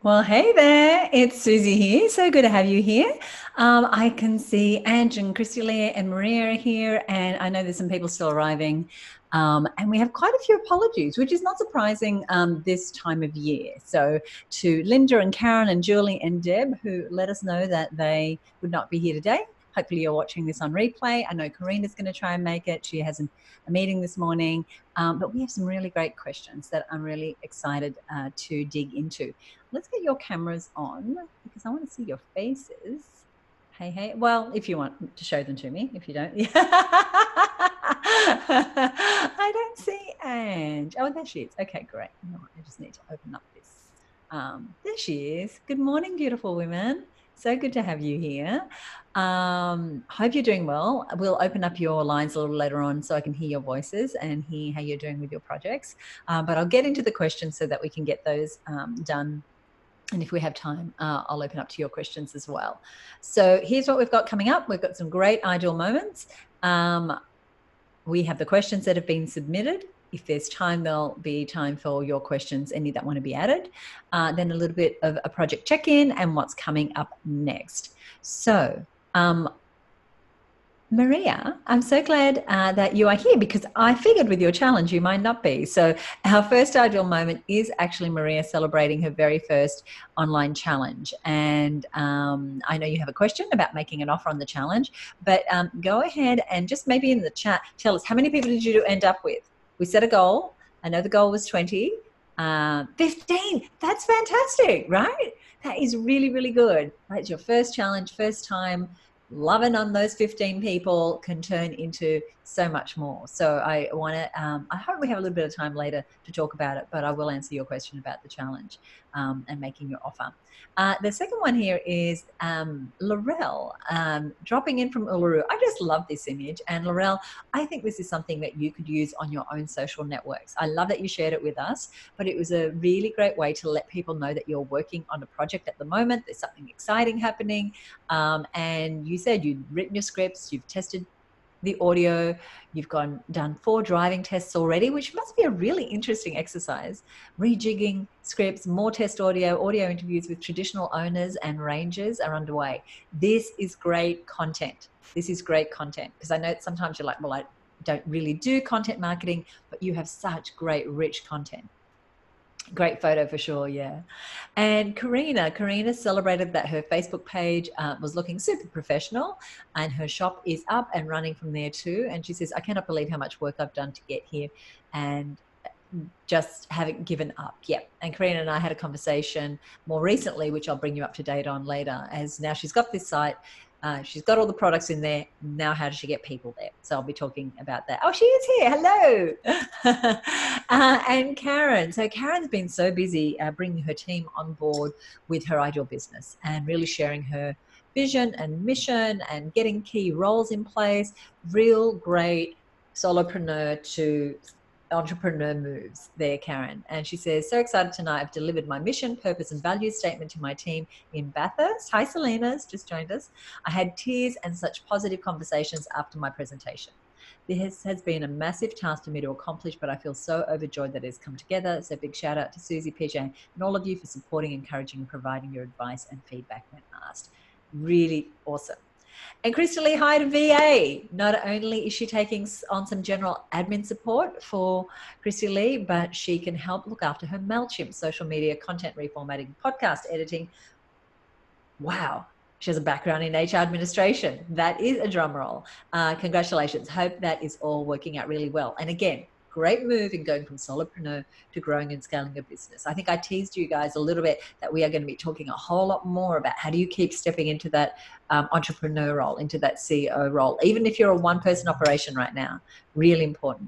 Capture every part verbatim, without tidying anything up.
Well, hey there, it's Susie here. So good to have you here. Um, I can see Ange and Christy Leah and Maria are here, and I know there's some people still arriving. Um, and we have quite a few apologies, which is not surprising um, this time of year. So, to Linda and Karen and Julie and Deb, who let us know that they would not be here today. Hopefully, you're watching this on replay. I know Karina's going to try and make it. She has an, a meeting this morning, um, but we have some really great questions that I'm really excited uh, to dig into. Let's get your cameras on because I want to see your faces. Hey, hey. Well, if you want to show them to me, if you don't. I don't see Ange. Oh, there she is. Okay, great. No, I just need to open up this. Um, there she is. Good morning, beautiful women. So good to have you here. Um, hope you're doing well. We'll open up your lines a little later on so I can hear your voices and hear how you're doing with your projects. Um, but I'll get into the questions so that we can get those um, done. And if we have time, uh, I'll open up to your questions as well. So here's what we've got coming up. We've got some great ideal moments. Um, we have the questions that have been submitted. If there's time, there'll be time for your questions, any that want to be added. Uh, then a little bit of a project check-in and what's coming up next. So um, Maria, I'm so glad uh, that you are here because I figured with your challenge you might not be. So our first ideal moment is actually Maria celebrating her very first online challenge. And um, I know you have a question about making an offer on the challenge, but um, go ahead and just maybe in the chat, tell us how many people did you end up with? We set a goal. I know the goal was twenty. Uh, fifteen. That's fantastic, right? That is really, really good. That's your first challenge, first time. Loving on those fifteen people can turn into so much more. So I want to, um, I hope we have a little bit of time later to talk about it, but I will answer your question about the challenge um, and making your offer. Uh, the second one here is um, Laurel um, dropping in from Uluru. I just love this image. And Laurel, I think this is something that you could use on your own social networks. I love that you shared it with us, but it was a really great way to let people know that you're working on a project at the moment. There's something exciting happening. Um, and you said you'd written your scripts, you've tested the audio, you've gone done four driving tests already, which must be a really interesting exercise. Rejigging scripts, more test audio, audio interviews with traditional owners and rangers are underway. This is great content. This is great content because I know sometimes you're like, well, I don't really do content marketing, but you have such great, rich content. Great photo for sure, yeah. And Karina, Karina celebrated that her Facebook page uh, was looking super professional and her shop is up and running from there too. And she says, I cannot believe how much work I've done to get here and just haven't given up. Yep. And Karina and I had a conversation more recently, which I'll bring you up to date on later, as now she's got this site. Uh, she's got all the products in there. Now, how does she get people there? So I'll be talking about that. Oh, she is here. Hello. uh, and Karen. So Karen's been so busy uh, bringing her team on board with her ideal business and really sharing her vision and mission and getting key roles in place. Real great solopreneur to entrepreneur moves there, Karen. And she says, so excited tonight. I've delivered my mission, purpose, and value statement to my team in Bathurst. Hi, Selena's just joined us. I had tears and such positive conversations after my presentation. This has been a massive task for me to accomplish, but I feel so overjoyed that it has come together. So big shout out to Susie, P J, and all of you for supporting, encouraging, and providing your advice and feedback when asked. Really awesome. And Crystal hired a V A. Not only is she taking on some general admin support for Christy Lee, but she can help look after her MailChimp, social media, content reformatting, podcast editing. Wow. She has a background in H R administration. That is a drum roll. Uh, congratulations. Hope that is all working out really well. And again, great move in going from solopreneur to growing and scaling a business. I think I teased you guys a little bit that we are going to be talking a whole lot more about how do you keep stepping into that um, entrepreneur role, into that C E O role, even if you're a one-person operation right now. Really important.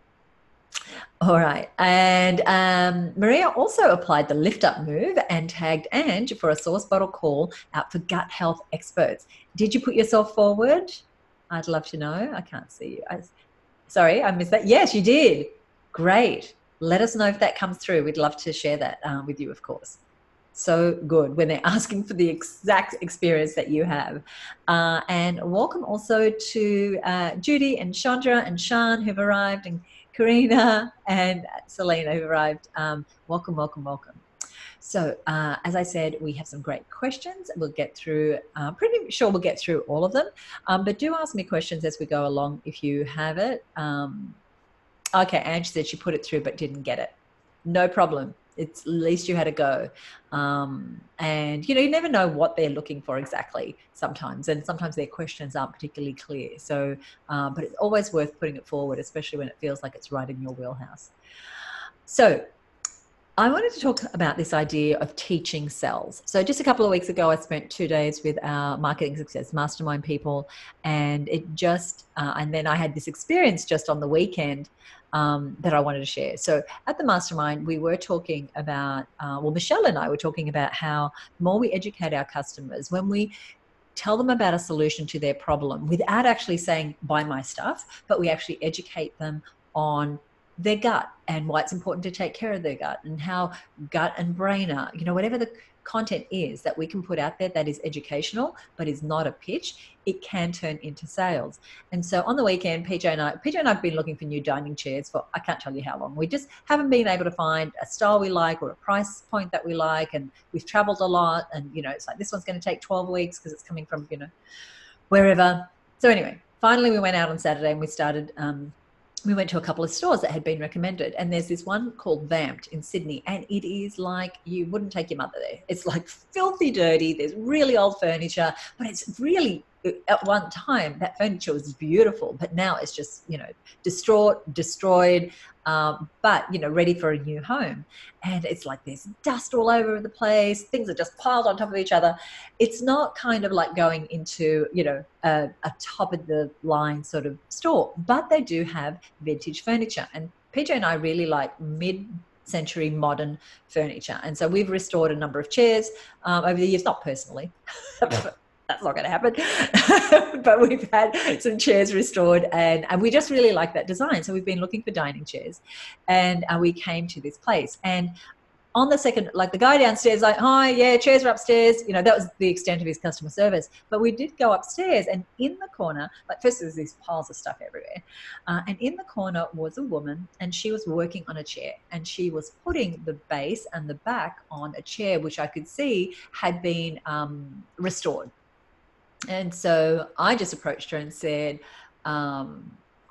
All right. And um, Maria also applied the lift up move and tagged Ange for a source bottle call out for gut health experts. Did you put yourself forward? I'd love to know. I can't see you. I, sorry, I missed that. Yes, you did. Great. Let us know if that comes through. We'd love to share that uh, with you, of course. So good when they're asking for the exact experience that you have. Uh, and welcome also to uh, Judy and Chandra and Sean who've arrived, and Karina and Selena who've arrived. Um, welcome, welcome, welcome. So uh, as I said, we have some great questions. We'll get through, uh, pretty sure we'll get through all of them, um, but do ask me questions as we go along if you have it. Um, okay, Ange said she put it through but didn't get it. No problem. It's at least you had a go. Um, and, you know, you never know what they're looking for exactly sometimes. And sometimes their questions aren't particularly clear. So, um, but it's always worth putting it forward, especially when it feels like it's right in your wheelhouse. So I wanted to talk about this idea of teaching cells. So just a couple of weeks ago, I spent two days with our Marketing Success Mastermind people, and it just, uh, and then I had this experience just on the weekend um, that I wanted to share. So at the Mastermind, we were talking about, uh, well, Michelle and I were talking about how the more we educate our customers, when we tell them about a solution to their problem without actually saying, buy my stuff, but we actually educate them on their gut and why it's important to take care of their gut and how gut and brain are, you know, whatever the content is that we can put out there that is educational but is not a pitch, it can turn into sales. And so on the weekend, P J and I, P J and I have been looking for new dining chairs for I can't tell you how long. We just haven't been able to find a style we like or a price point that we like, and we've traveled a lot, and you know, it's like this one's going to take twelve weeks because it's coming from, you know, wherever. So anyway, finally we went out on Saturday and we started um we went to a couple of stores that had been recommended, and there's this one called Vamped in Sydney, and it is like you wouldn't take your mother there. It's like filthy dirty. There's really old furniture, but it's really, at one time that furniture was beautiful, but now it's just, you know, distraught, destroyed, um, but, you know, ready for a new home. And it's like there's dust all over the place. Things are just piled on top of each other. It's not kind of like going into, you know, a, a top of the line sort of store, but they do have vintage furniture. And P J and I really like mid century modern furniture. And so we've restored a number of chairs um, over the years, not personally. That's not going to happen. But we've had some chairs restored, and, and we just really like that design. So we've been looking for dining chairs, and uh, we came to this place. And on the second, like the guy downstairs, like, hi, yeah, chairs are upstairs. You know, that was the extent of his customer service. But we did go upstairs, and in the corner, like first there's these piles of stuff everywhere. Uh, and in the corner was a woman, and she was working on a chair, and she was putting the base and the back on a chair, which I could see had been um, restored. And so I just approached her and said, um,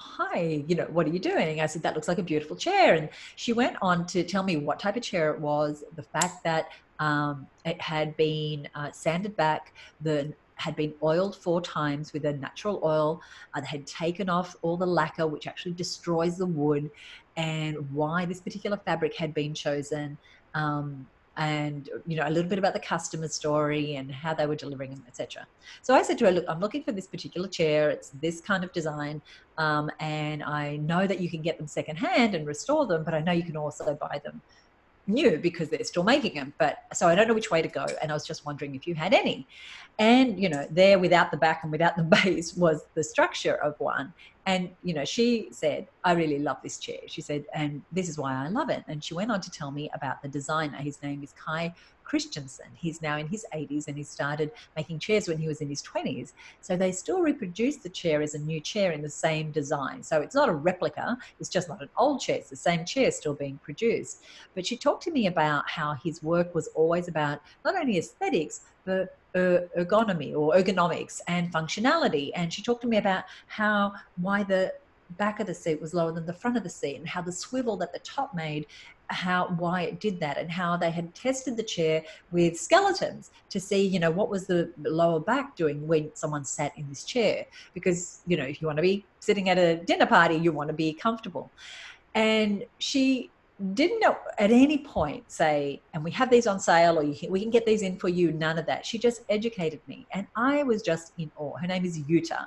hi, you know, what are you doing? I said, that looks like a beautiful chair. And she went on to tell me what type of chair it was, the fact that um, it had been uh, sanded back, the had been oiled four times with a natural oil, uh, had taken off all the lacquer, which actually destroys the wood, and why this particular fabric had been chosen. Um, and, you know, a little bit about the customer story and how they were delivering them, et cetera. So I said to her, look, I'm looking for this particular chair. It's this kind of design. Um, and I know that you can get them secondhand and restore them, but I know you can also buy them new because they're still making them. But so I don't know which way to go. And I was just wondering if you had any. And, you know, there without the back and without the base was the structure of one. And, you know, she said, I really love this chair. She said, and this is why I love it. And she went on to tell me about the designer. His name is Kai Christensen. He's now in his eighties, and he started making chairs when he was in his twenties. So they still reproduce the chair as a new chair in the same design. So it's not a replica. It's just not an old chair. It's the same chair still being produced. But she talked to me about how his work was always about not only aesthetics, but ergonomy or ergonomics and functionality. And she talked to me about how why the back of the seat was lower than the front of the seat, and how the swivel that the top made, how why it did that, and how they had tested the chair with skeletons to see, you know, what was the lower back doing when someone sat in this chair. Because, you know, if you want to be sitting at a dinner party, you want to be comfortable. And she didn't know at any point say, and we have these on sale, or you can, we can get these in for you. None of that. She just educated me, and I was just in awe. Her name is Jutta,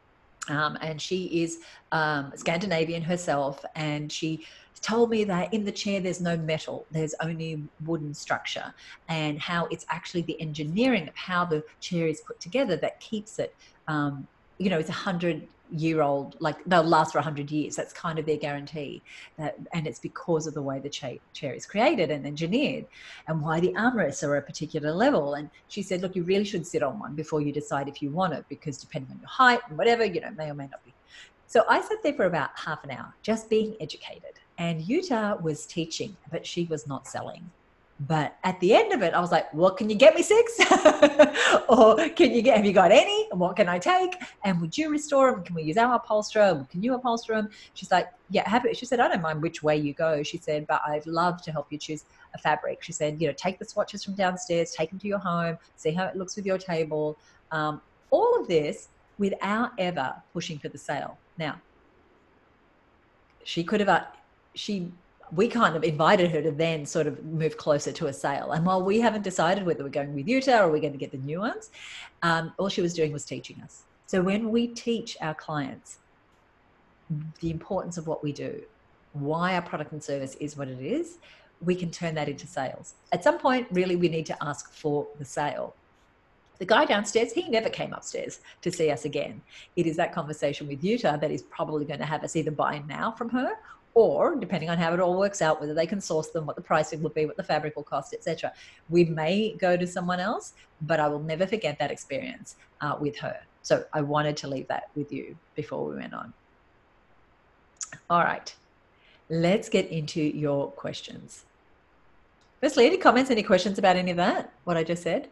um, and she is um, Scandinavian herself, and she told me that in the chair there's no metal, there's only wooden structure, and how it's actually the engineering of how the chair is put together that keeps it, um, you know, it's a hundred year old, like they'll last for a hundred years. That's kind of their guarantee. That, and it's because of the way the cha- chair is created and engineered, and why the armrests are a particular level. And she said, look, you really should sit on one before you decide if you want it, because depending on your height and whatever, you know, may or may not be. So I sat there for about half an hour just being educated, and Jutta was teaching, but she was not selling. But at the end of it, I was like, well, can you get me six? Or can you get, have you got any? And what can I take? And would you restore them? Can we use our upholsterer? Can you upholster them? She's like, yeah, have it. She said, I don't mind which way you go. She said, but I'd love to help you choose a fabric. She said, you know, take the swatches from downstairs, take them to your home, see how it looks with your table. Um, all of this without ever pushing for the sale. Now, she could have, uh, she, we kind of invited her to then sort of move closer to a sale. And while we haven't decided whether we're going with Utah or we're going to get the new ones, um, all she was doing was teaching us. So when we teach our clients the importance of what we do, why our product and service is what it is, we can turn that into sales. At some point, really, we need to ask for the sale. The guy downstairs, he never came upstairs to see us again. It is that conversation with Utah that is probably going to have us either buy now from her, or depending on how it all works out, whether they can source them, what the pricing will be, what the fabric will cost, et cetera. We may go to someone else, but I will never forget that experience uh, with her. So I wanted to leave that with you before we went on. All right, let's get into your questions. Firstly, any comments, any questions about any of that, what I just said?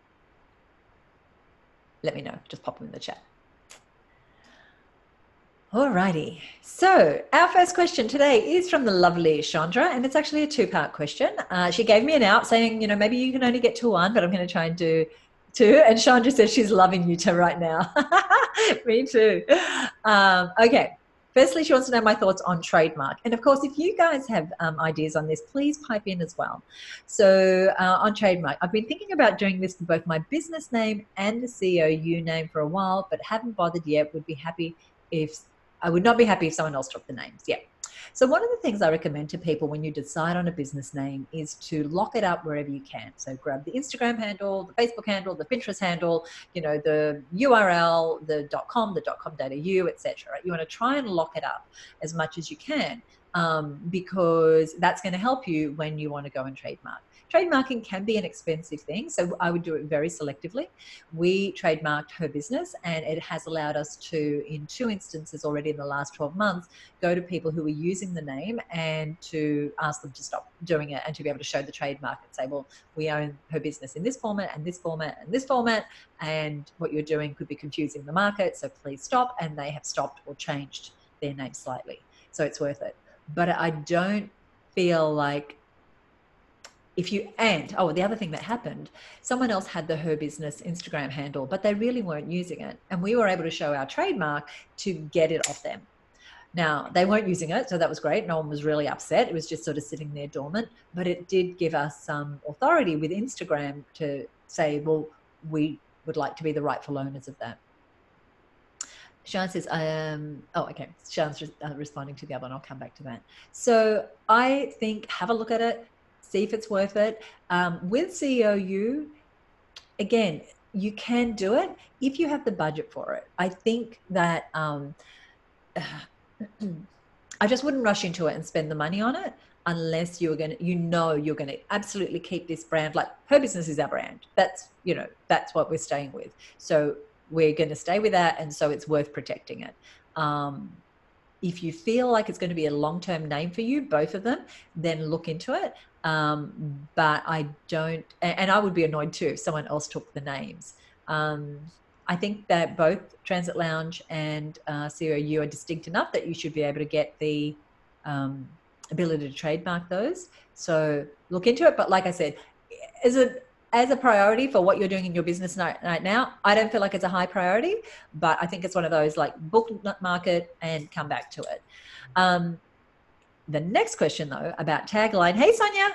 Let me know, just pop them in the chat. Alrighty, so our first question today is from the lovely Chandra, and it's actually a two-part question. Uh, she gave me an out saying, you know, maybe you can only get to one, but I'm going to try and do two. And Chandra says she's loving Utah right now. Me too. Um, okay, firstly, she wants to know my thoughts on trademark. And of course, if you guys have um, ideas on this, please pipe in as well. So uh, on trademark, I've been thinking about doing this for both my business name and the C O U name for a while, but haven't bothered yet. Would be happy if... I would not be happy if someone else took the names. Yeah. So one of the things I recommend to people when you decide on a business name is to lock it up wherever you can. So grab the Instagram handle, the Facebook handle, the Pinterest handle, you know, the U R L, the .com, the .com.au, et cetera. You want to try and lock it up as much as you can, um, because that's going to help you when you want to go and trademark. Trademarking can be an expensive thing, so I would do it very selectively. We trademarked her business, and it has allowed us to, in two instances already in the last twelve months, go to people who are using the name and to ask them to stop doing it, and to be able to show the trademark and say, well, we own her business in this format and this format and this format, and what you're doing could be confusing the market, so please stop. And they have stopped or changed their name slightly. So it's worth it. But I don't feel like if you, and, oh, the other thing that happened, someone else had the Her Business Instagram handle, but they really weren't using it. And we were able to show our trademark to get it off them. Now, they weren't using it, so that was great. No one was really upset. It was just sort of sitting there dormant. But it did give us some authority with Instagram to say, well, we would like to be the rightful owners of that. Sean says, um, oh, okay. Sean's re uh, responding to the other one. I'll come back to that. So I think have a look at it. See if it's worth it. Um, with C O U, again, you can do it if you have the budget for it. I think that um, I just wouldn't rush into it and spend the money on it unless you're going to, you know, you're going to absolutely keep this brand. Like Her Business is our brand. That's, you know, that's what we're staying with. So we're going to stay with that. And so it's worth protecting it. Um, if you feel like it's going to be a long-term name for you, both of them, then look into it. Um, but I don't, and I would be annoyed too if someone else took the names. Um, I think that both Transit Lounge and uh, C O U are distinct enough that you should be able to get the um, ability to trademark those. So look into it. But like I said, as a, as a priority for what you're doing in your business right, right now, I don't feel like it's a high priority, but I think it's one of those like bookmark it and come back to it. Um, The next question, though, about tagline. Hey, Sonia.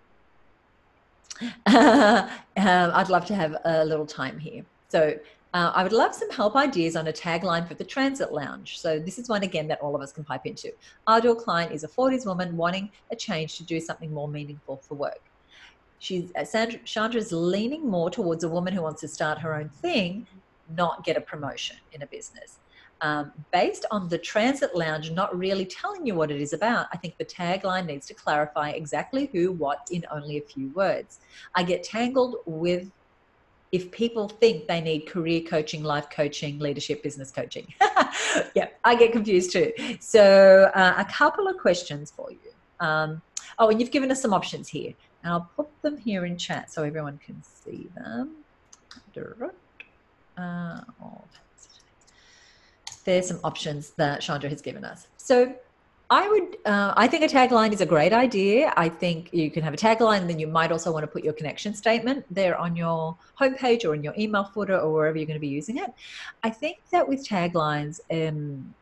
Uh, um, I'd love to have a little time here. So uh, I would love some help ideas on a tagline for the Transit Lounge. So this is one, again, that all of us can pipe into. Our ideal client is a forties woman wanting a change to do something more meaningful for work. She's, uh, Sandra, Chandra's leaning more towards a woman who wants to start her own thing, not get a promotion in a business. Um, based on the Transit Lounge not really telling you what it is about, I think the tagline needs to clarify exactly who, what in only a few words. I get tangled with if people think they need career coaching, life coaching, leadership, business coaching. Yeah, I get confused too. So uh, a couple of questions for you. Um, oh, and you've given us some options here. And I'll put them here in chat so everyone can see them. Uh, there's some options that Chandra has given us. So I would, uh, I think a tagline is a great idea. I think you can have a tagline, and then you might also want to put your connection statement there on your homepage or in your email footer or wherever you're going to be using it. I think that with taglines, um,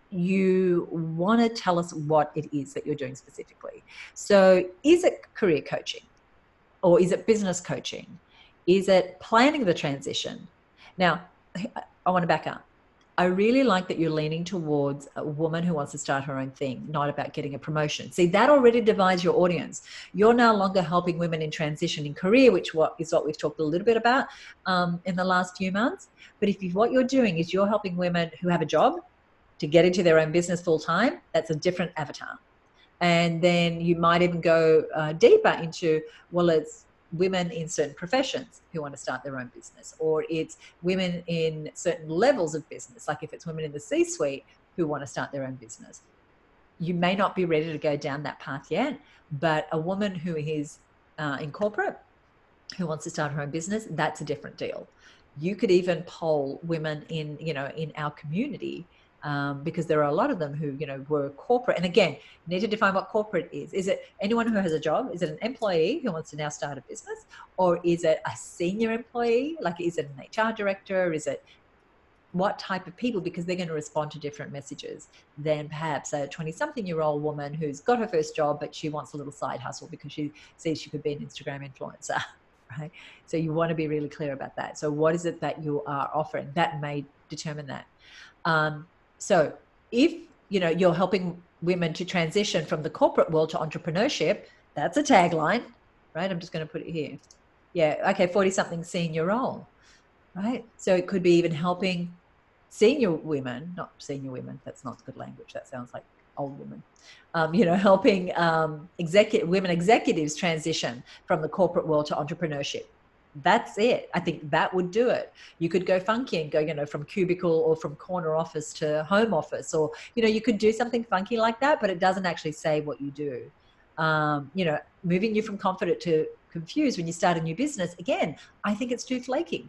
you want to tell us what it is that you're doing specifically. So is it career coaching, or is it business coaching? Is it planning the transition? Now, I want to back up. I really like that you're leaning towards a woman who wants to start her own thing, not about getting a promotion. See, that already divides your audience. You're no longer helping women in transition in career, which what is what we've talked a little bit about um, in the last few months. But if you, what you're doing is you're helping women who have a job to get into their own business full time, that's a different avatar. And then you might even go uh, deeper into, well, it's women in certain professions who want to start their own business, or it's women in certain levels of business, like if it's women in the C-suite who want to start their own business. You may not be ready to go down that path yet, but a woman who is uh, in corporate who wants to start her own business, that's a different deal. You could even poll women in, you know, in our community, um, because there are a lot of them who, you know, were corporate. And again, you need to define what corporate is. Is it anyone who has a job? Is it an employee who wants to now start a business? Or is it a senior employee? Like, is it an H R director? Is it what type of people? Because they're going to respond to different messages than perhaps a twenty-something-year-old woman who's got her first job, but she wants a little side hustle because she sees she could be an Instagram influencer. Right? So you want to be really clear about that. So what is it that you are offering? That may determine that. Um, so if, you know, you're helping women to transition from the corporate world to entrepreneurship, that's a tagline, right? I'm just going to put it here. Yeah. Okay. forty something senior role, right? So it could be even helping senior women, not senior women. That's not good language. That sounds like old women. Um, you know, helping um, executive women executives transition from the corporate world to entrepreneurship. That's it. I think that would do it. You could go funky and go, you know, from cubicle or from corner office to home office, or, you know, you could do something funky like that, but it doesn't actually say what you do. Um, you know, moving you from confident to confused when you start a new business. Again, I think it's too flaky.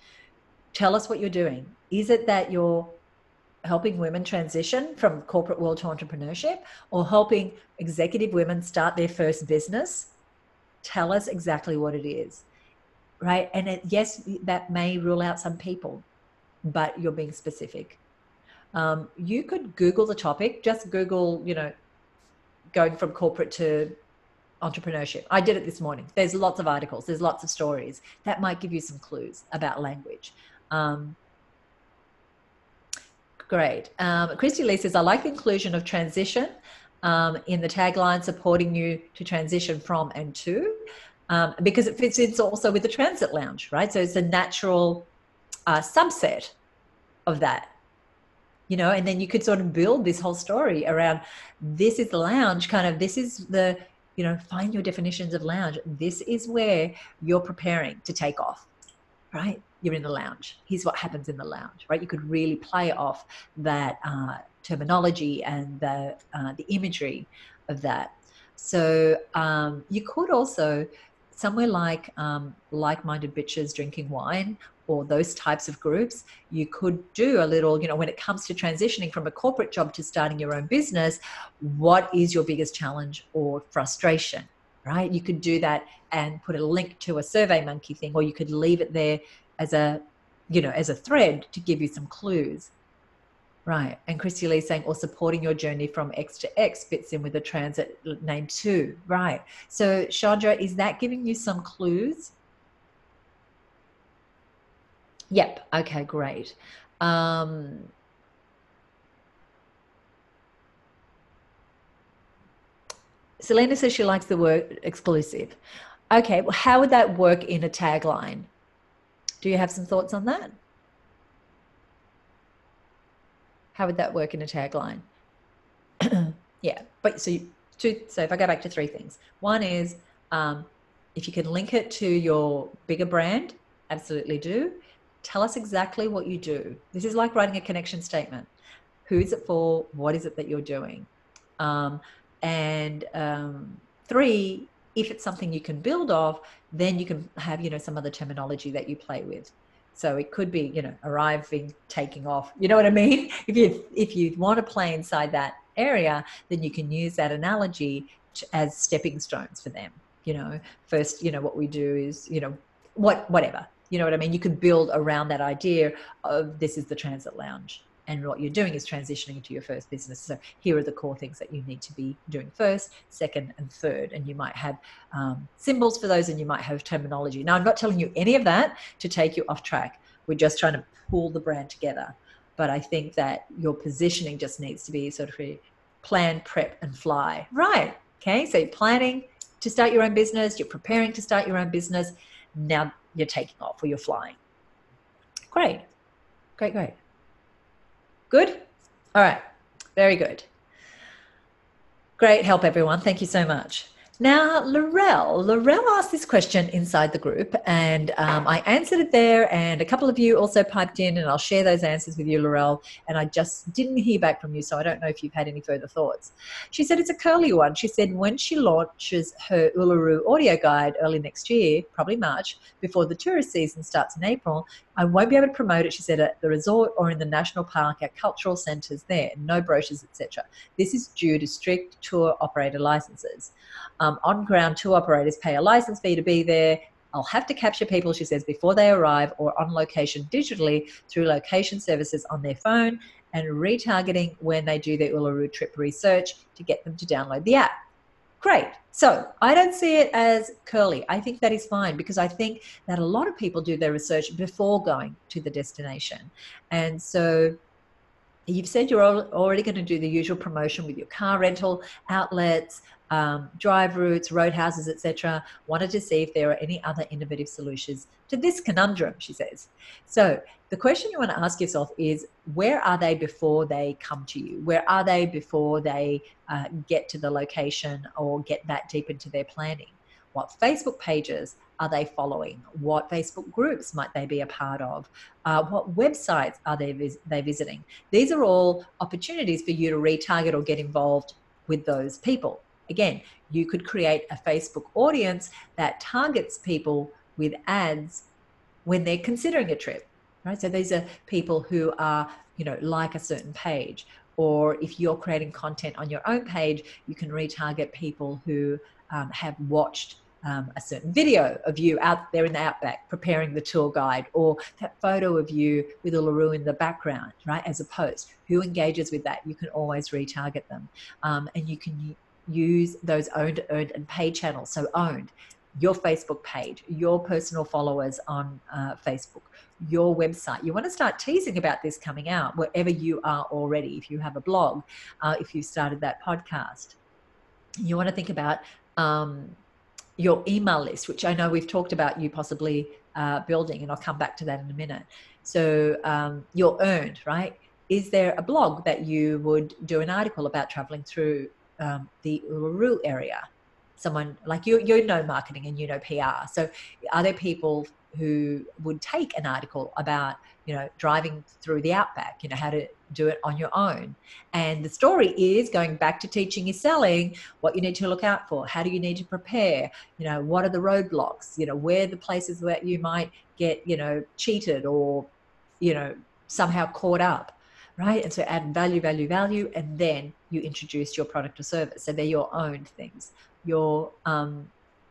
Tell us what you're doing. Is it that you're helping women transition from corporate world to entrepreneurship, or helping executive women start their first business? Tell us exactly what it is, right? And it, yes, that may rule out some people, but you're being specific. Um, you could Google the topic, just Google, you know, going from corporate to entrepreneurship. I did it this morning. There's lots of articles, there's lots of stories that might give you some clues about language. Um, Great. Um, Christy Lee says, I like the inclusion of transition um, in the tagline, supporting you to transition from and to, um, because it fits in also with the transit lounge, right? So it's a natural uh, subset of that, you know, and then you could sort of build this whole story around, this is the lounge, kind of, this is the, you know, find your definitions of lounge. This is where you're preparing to take off, right? You're in the lounge. Here's what happens in the lounge, right? You could really play off that uh, terminology and the, uh, the imagery of that. So um, you could also, somewhere like um, Like-Minded Bitches Drinking Wine, or those types of groups, you could do a little, you know, when it comes to transitioning from a corporate job to starting your own business, what is your biggest challenge or frustration, right? You could do that and put a link to a SurveyMonkey thing, or you could leave it there as a, you know, as a thread to give you some clues. Right. And Christy Lee saying, or supporting your journey from X to X fits in with the transit name too. Right. So Chandra, is that giving you some clues? Yep. Okay, great. Um, Selena says she likes the word exclusive. Okay. Well, how would that work in a tagline? Do you have some thoughts on that? How would that work in a tagline? Yeah, but so you, two, so if I go back to three things, one is um, if you can link it to your bigger brand, absolutely do. Tell us exactly what you do. This is like writing a connection statement. Who is it for? What is it that you're doing? Um, and um, three, if it's something you can build off, then you can have, you know, some other terminology that you play with. So it could be, you know, arriving, taking off. You know what I mean? If you if you want to play inside that area, then you can use that analogy to, as stepping stones for them. You know, first, you know, what we do is, you know, what whatever. You know what I mean? You could build around that idea of this is the Transit Lounge. And what you're doing is transitioning to your first business. So here are the core things that you need to be doing first, second, and third. And you might have um, symbols for those, and you might have terminology. Now, I'm not telling you any of that to take you off track. We're just trying to pull the brand together. But I think that your positioning just needs to be sort of a plan, prep, and fly. Right. Okay. So you're planning to start your own business. You're preparing to start your own business. Now you're taking off, or you're flying. Great. Great, great. Good? All right. Very good. Great help, everyone. Thank you so much. Now, Laurel, Laurel asked this question inside the group, and um, I answered it there, and a couple of you also piped in, and I'll share those answers with you, Laurel, and I just didn't hear back from you, so I don't know if you've had any further thoughts. She said it's a curly one. She said when she launches her Uluru audio guide early next year, probably March, before the tourist season starts in April, I won't be able to promote it, she said, at the resort or in the national park, at cultural centres there, no brochures, et cetera. This is due to strict tour operator licenses. Um, on-ground tour operators pay a license fee to be there. I'll have to capture people, she says, before they arrive or on location digitally through location services on their phone, and retargeting when they do their Uluru trip research to get them to download the app. Great. So I don't see it as curly. I think that is fine, because I think that a lot of people do their research before going to the destination. And so you've said you're already going to do the usual promotion with your car rental outlets, um, drive routes, roadhouses, et cetera. Wanted to see if there are any other innovative solutions to this conundrum, she says. So the question you want to ask yourself is, where are they before they come to you? Where are they before they uh, get to the location or get that deep into their planning? What Facebook pages are they following? What Facebook groups might they be a part of? Uh, what websites are they, vis they visiting? These are all opportunities for you to retarget or get involved with those people. Again, you could create a Facebook audience that targets people with ads when they're considering a trip, right? So these are people who are, you know, like a certain page. Or if you're creating content on your own page, you can retarget people who um, have watched Um, a certain video of you out there in the outback preparing the tour guide, or that photo of you with Uluru in the background, right, as a post. Who engages with that? You can always retarget them. Um, and you can use those owned, earned, and paid channels. So owned, your Facebook page, your personal followers on uh, Facebook, your website. You want to start teasing about this coming out wherever you are already. If you have a blog, uh, if you've started that podcast, you want to think about um, your email list, which I know we've talked about you possibly uh, building, and I'll come back to that in a minute. So um, you're earned, right? Is there a blog that you would do an article about traveling through um, the Uluru area? Someone like you, you know marketing and you know P R. So are there people who would take an article about, you know, driving through the outback, you know, how to do it on your own? And the story is going back to teaching is selling, what you need to look out for. How do you need to prepare? You know, what are the roadblocks? You know, where are the places that you might get, you know, cheated or, you know, somehow caught up, right? And so add value, value, value, and then you introduce your product or service. So they're your own things. Your, um,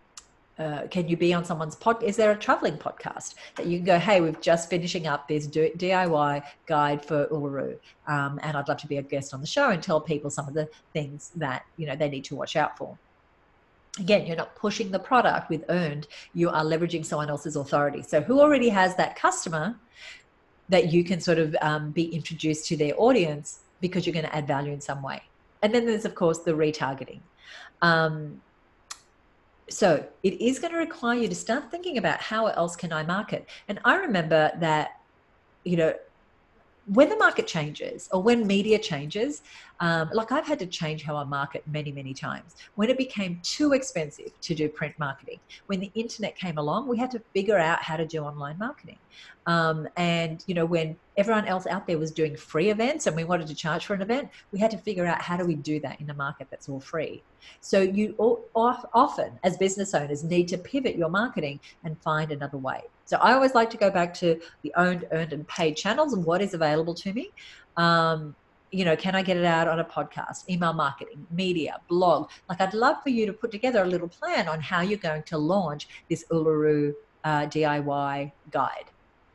Uh, can you be on someone's pod? Is there a traveling podcast that you can go, hey, we're just finishing up this D I Y guide for Uluru, um, and I'd love to be a guest on the show and tell people some of the things that, you know, they need to watch out for. Again, you're not pushing the product with earned, you are leveraging someone else's authority. So who already has that customer that you can sort of um, be introduced to their audience, because you're going to add value in some way. And then there's, of course, the retargeting. Um, So it is going to require you to start thinking about how else can I market. And I remember that, you know, when the market changes or when media changes, um, like I've had to change how I market many, many times. When it became too expensive to do print marketing, when the internet came along, we had to figure out how to do online marketing. Um, and, you know, when everyone else out there was doing free events and we wanted to charge for an event, we had to figure out how do we do that in a market that's all free. So you all, often as business owners need to pivot your marketing and find another way. So I always like to go back to the owned, earned and paid channels and what is available to me. Um, you know, can I get it out on a podcast, email marketing, media, blog? Like I'd love for you to put together a little plan on how you're going to launch this Uluru uh, D I Y guide.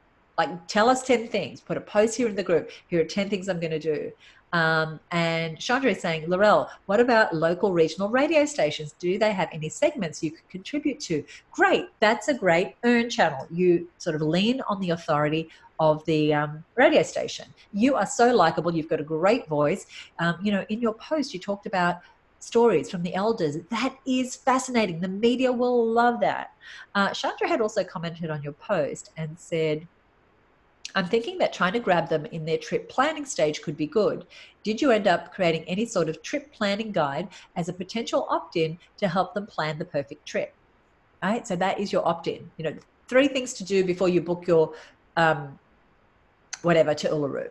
Like tell us ten things, put a post here in the group. Here are ten things I'm going to do. Um, and Chandra is saying, Laurel, what about local regional radio stations? Do they have any segments you could contribute to? Great. That's a great earn channel. You sort of lean on the authority of the um, radio station. You are so likable. You've got a great voice. Um, you know, in your post, you talked about stories from the elders. That is fascinating. The media will love that. Uh, Chandra had also commented on your post and said, I'm thinking that trying to grab them in their trip planning stage could be good. Did you end up creating any sort of trip planning guide as a potential opt-in to help them plan the perfect trip? All right, so that is your opt-in. You know, three things to do before you book your um, whatever to Uluru.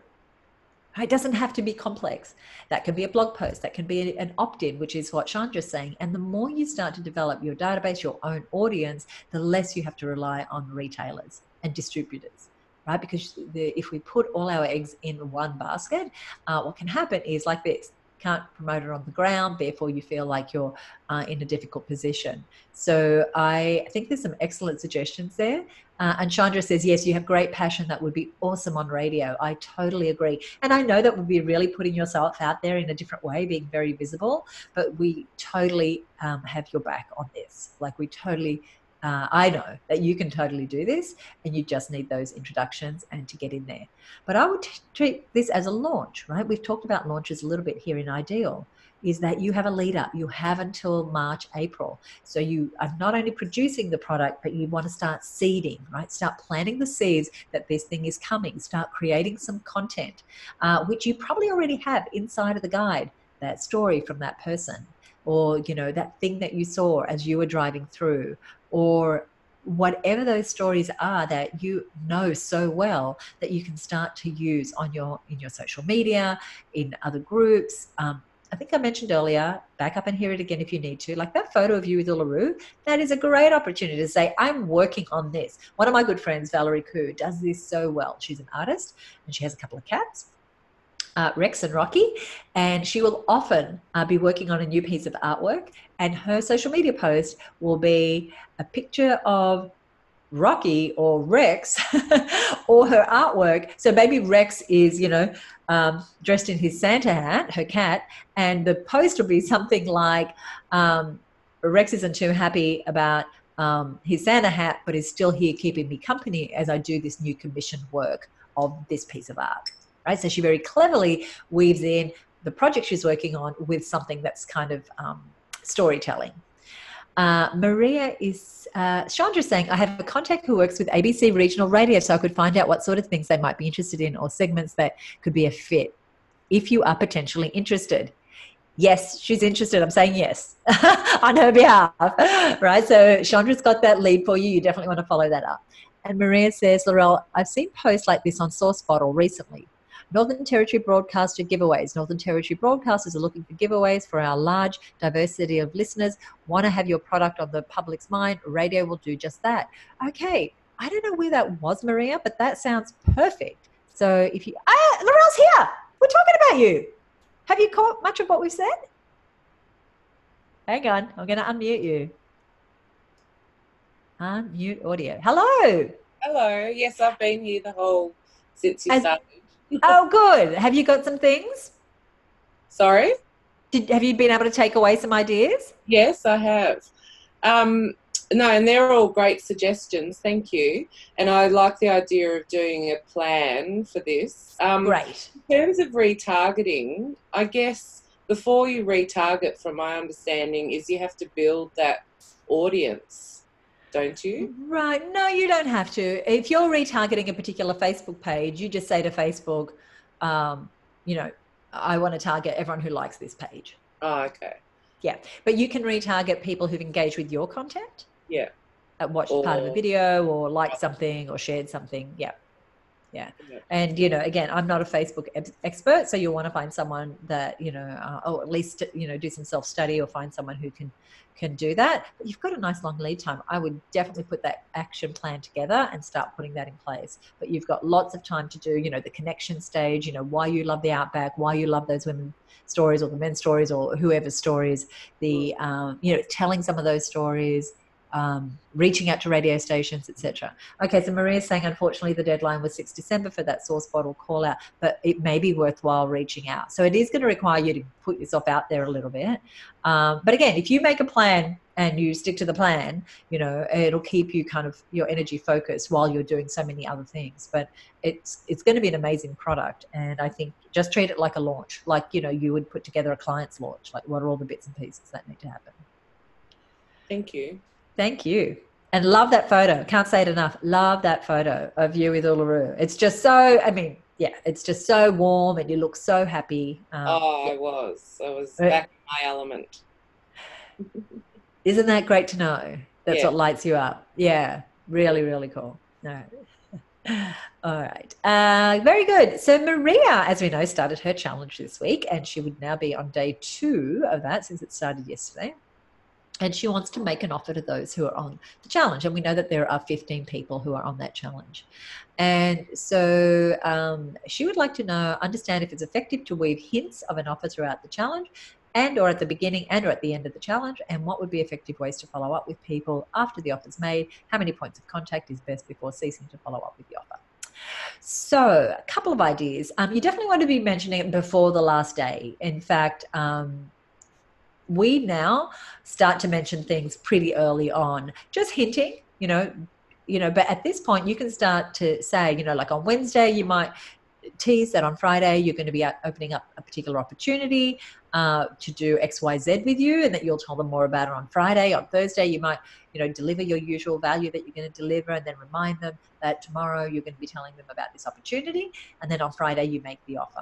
It doesn't have to be complex. That can be a blog post. That can be an opt-in, which is what Chandra's saying. And the more you start to develop your database, your own audience, the less you have to rely on retailers and distributors. Right? Because the, if we put all our eggs in one basket, uh, what can happen is like this. Can't promote it on the ground, therefore you feel like you're uh, in a difficult position. So I think there's some excellent suggestions there. Uh, and Chandra says, yes, you have great passion. That would be awesome on radio. I totally agree. And I know that would be really putting yourself out there in a different way, being very visible, but we totally um, have your back on this. Like we totally Uh, I know that you can totally do this and you just need those introductions and to get in there. But I would treat this as a launch, right? We've talked about launches a little bit here in Ideal, is that you have a lead up. You have until March, April. So you are not only producing the product, but you want to start seeding, right? Start planting the seeds that this thing is coming. Start creating some content, uh, which you probably already have inside of the guide, that story from that person, or, you know, that thing that you saw as you were driving through, or whatever those stories are that you know so well that you can start to use on your in your social media, in other groups. Um, I think I mentioned earlier, back up and hear it again if you need to, like that photo of you with Uluru, that is a great opportunity to say, I'm working on this. One of my good friends, Valerie Koo, does this so well. She's an artist and she has a couple of cats. Uh, Rex and Rocky, and she will often uh, be working on a new piece of artwork, and her social media post will be a picture of Rocky or Rex or her artwork. So maybe Rex is, you know, um, dressed in his Santa hat, her cat, and the post will be something like, um, Rex isn't too happy about um, his Santa hat, but is still here keeping me company as I do this new commissioned work of this piece of art. Right? So she very cleverly weaves in the project she's working on with something that's kind of um, storytelling. Uh, Maria is, uh, Chandra's saying, I have a contact who works with A B C Regional Radio, so I could find out what sort of things they might be interested in or segments that could be a fit if you are potentially interested. Yes, she's interested. I'm saying yes on her behalf, right? So Chandra's got that lead for you. You definitely want to follow that up. And Maria says, Laurel, I've seen posts like this on Source Bottle recently. Northern Territory broadcaster giveaways. Northern Territory broadcasters are looking for giveaways for our large diversity of listeners. Want to have your product on the public's mind? Radio will do just that. Okay, I don't know where that was, Maria, but that sounds perfect. So if you, ah, Laurel's here. We're talking about you. Have you caught much of what we've said? Hang on, I'm going to unmute you. Unmute audio. Hello. Hello. Yes, I've been here the whole since you As, started. Oh, good. Have you got some things? Sorry? Did, have you been able to take away some ideas? Yes, I have. Um, no, and they're all great suggestions. Thank you. And I like the idea of doing a plan for this. Um, Great. In terms of retargeting, I guess before you retarget, from my understanding, is you have to build that audience. Don't you? Right. No, you don't have to. If you're retargeting a particular Facebook page, you just say to Facebook, um, you know, I want to target everyone who likes this page. Oh, okay. Yeah. But you can retarget people who've engaged with your content. Yeah. Watched or, part of a video or liked something or shared something. Yeah. Yeah. Yeah. And, you know, again, I'm not a Facebook ex- expert. So you'll want to find someone that, you know, uh, or at least, you know, do some self-study or find someone who can, can do that. But you've got a nice long lead time. I would definitely put that action plan together and start putting that in place. But you've got lots of time to do, you know, the connection stage, you know, why you love the Outback, why you love those women stories or the men's stories or whoever's stories, the, um, you know, telling some of those stories, um, reaching out to radio stations, et cetera. Okay, so Maria's saying, unfortunately, the deadline was sixth of December for that source bottle call out, but it may be worthwhile reaching out. So it is going to require you to put yourself out there a little bit. Um, but again, if you make a plan and you stick to the plan, you know, it'll keep you kind of your energy focused while you're doing so many other things. But it's it's going to be an amazing product. And I think just treat it like a launch, like, you know, you would put together a client's launch. Like, what are all the bits and pieces that need to happen? Thank you. Thank you. And love that photo. Can't say it enough. Love that photo of you with Uluru. It's just so, I mean, yeah, it's just so warm and you look so happy. Um, Oh, yeah. I was. I was Right. back in my element. Isn't that great to know? That's Yeah. what lights you up. Yeah, really, really cool. No. All right. Uh, very good. So Maria, as we know, started her challenge this week, and she would now be on day two of that since it started yesterday. And she wants to make an offer to those who are on the challenge. And we know that there are fifteen people who are on that challenge. And so um, she would like to know, understand if it's effective to weave hints of an offer throughout the challenge and or at the beginning and or at the end of the challenge, and what would be effective ways to follow up with people after the offer's made, how many points of contact is best before ceasing to follow up with the offer. So a couple of ideas. Um, you definitely want to be mentioning it before the last day. In fact, um, we now start to mention things pretty early on, just hinting, you know, you know, but at this point you can start to say, you know, like on Wednesday, you might tease that on Friday you're going to be out opening up a particular opportunity uh, to do X Y Z with you, and that you'll tell them more about it on Friday. On Thursday, you might, you know, deliver your usual value that you're going to deliver, and then remind them that tomorrow you're going to be telling them about this opportunity, and then on Friday you make the offer.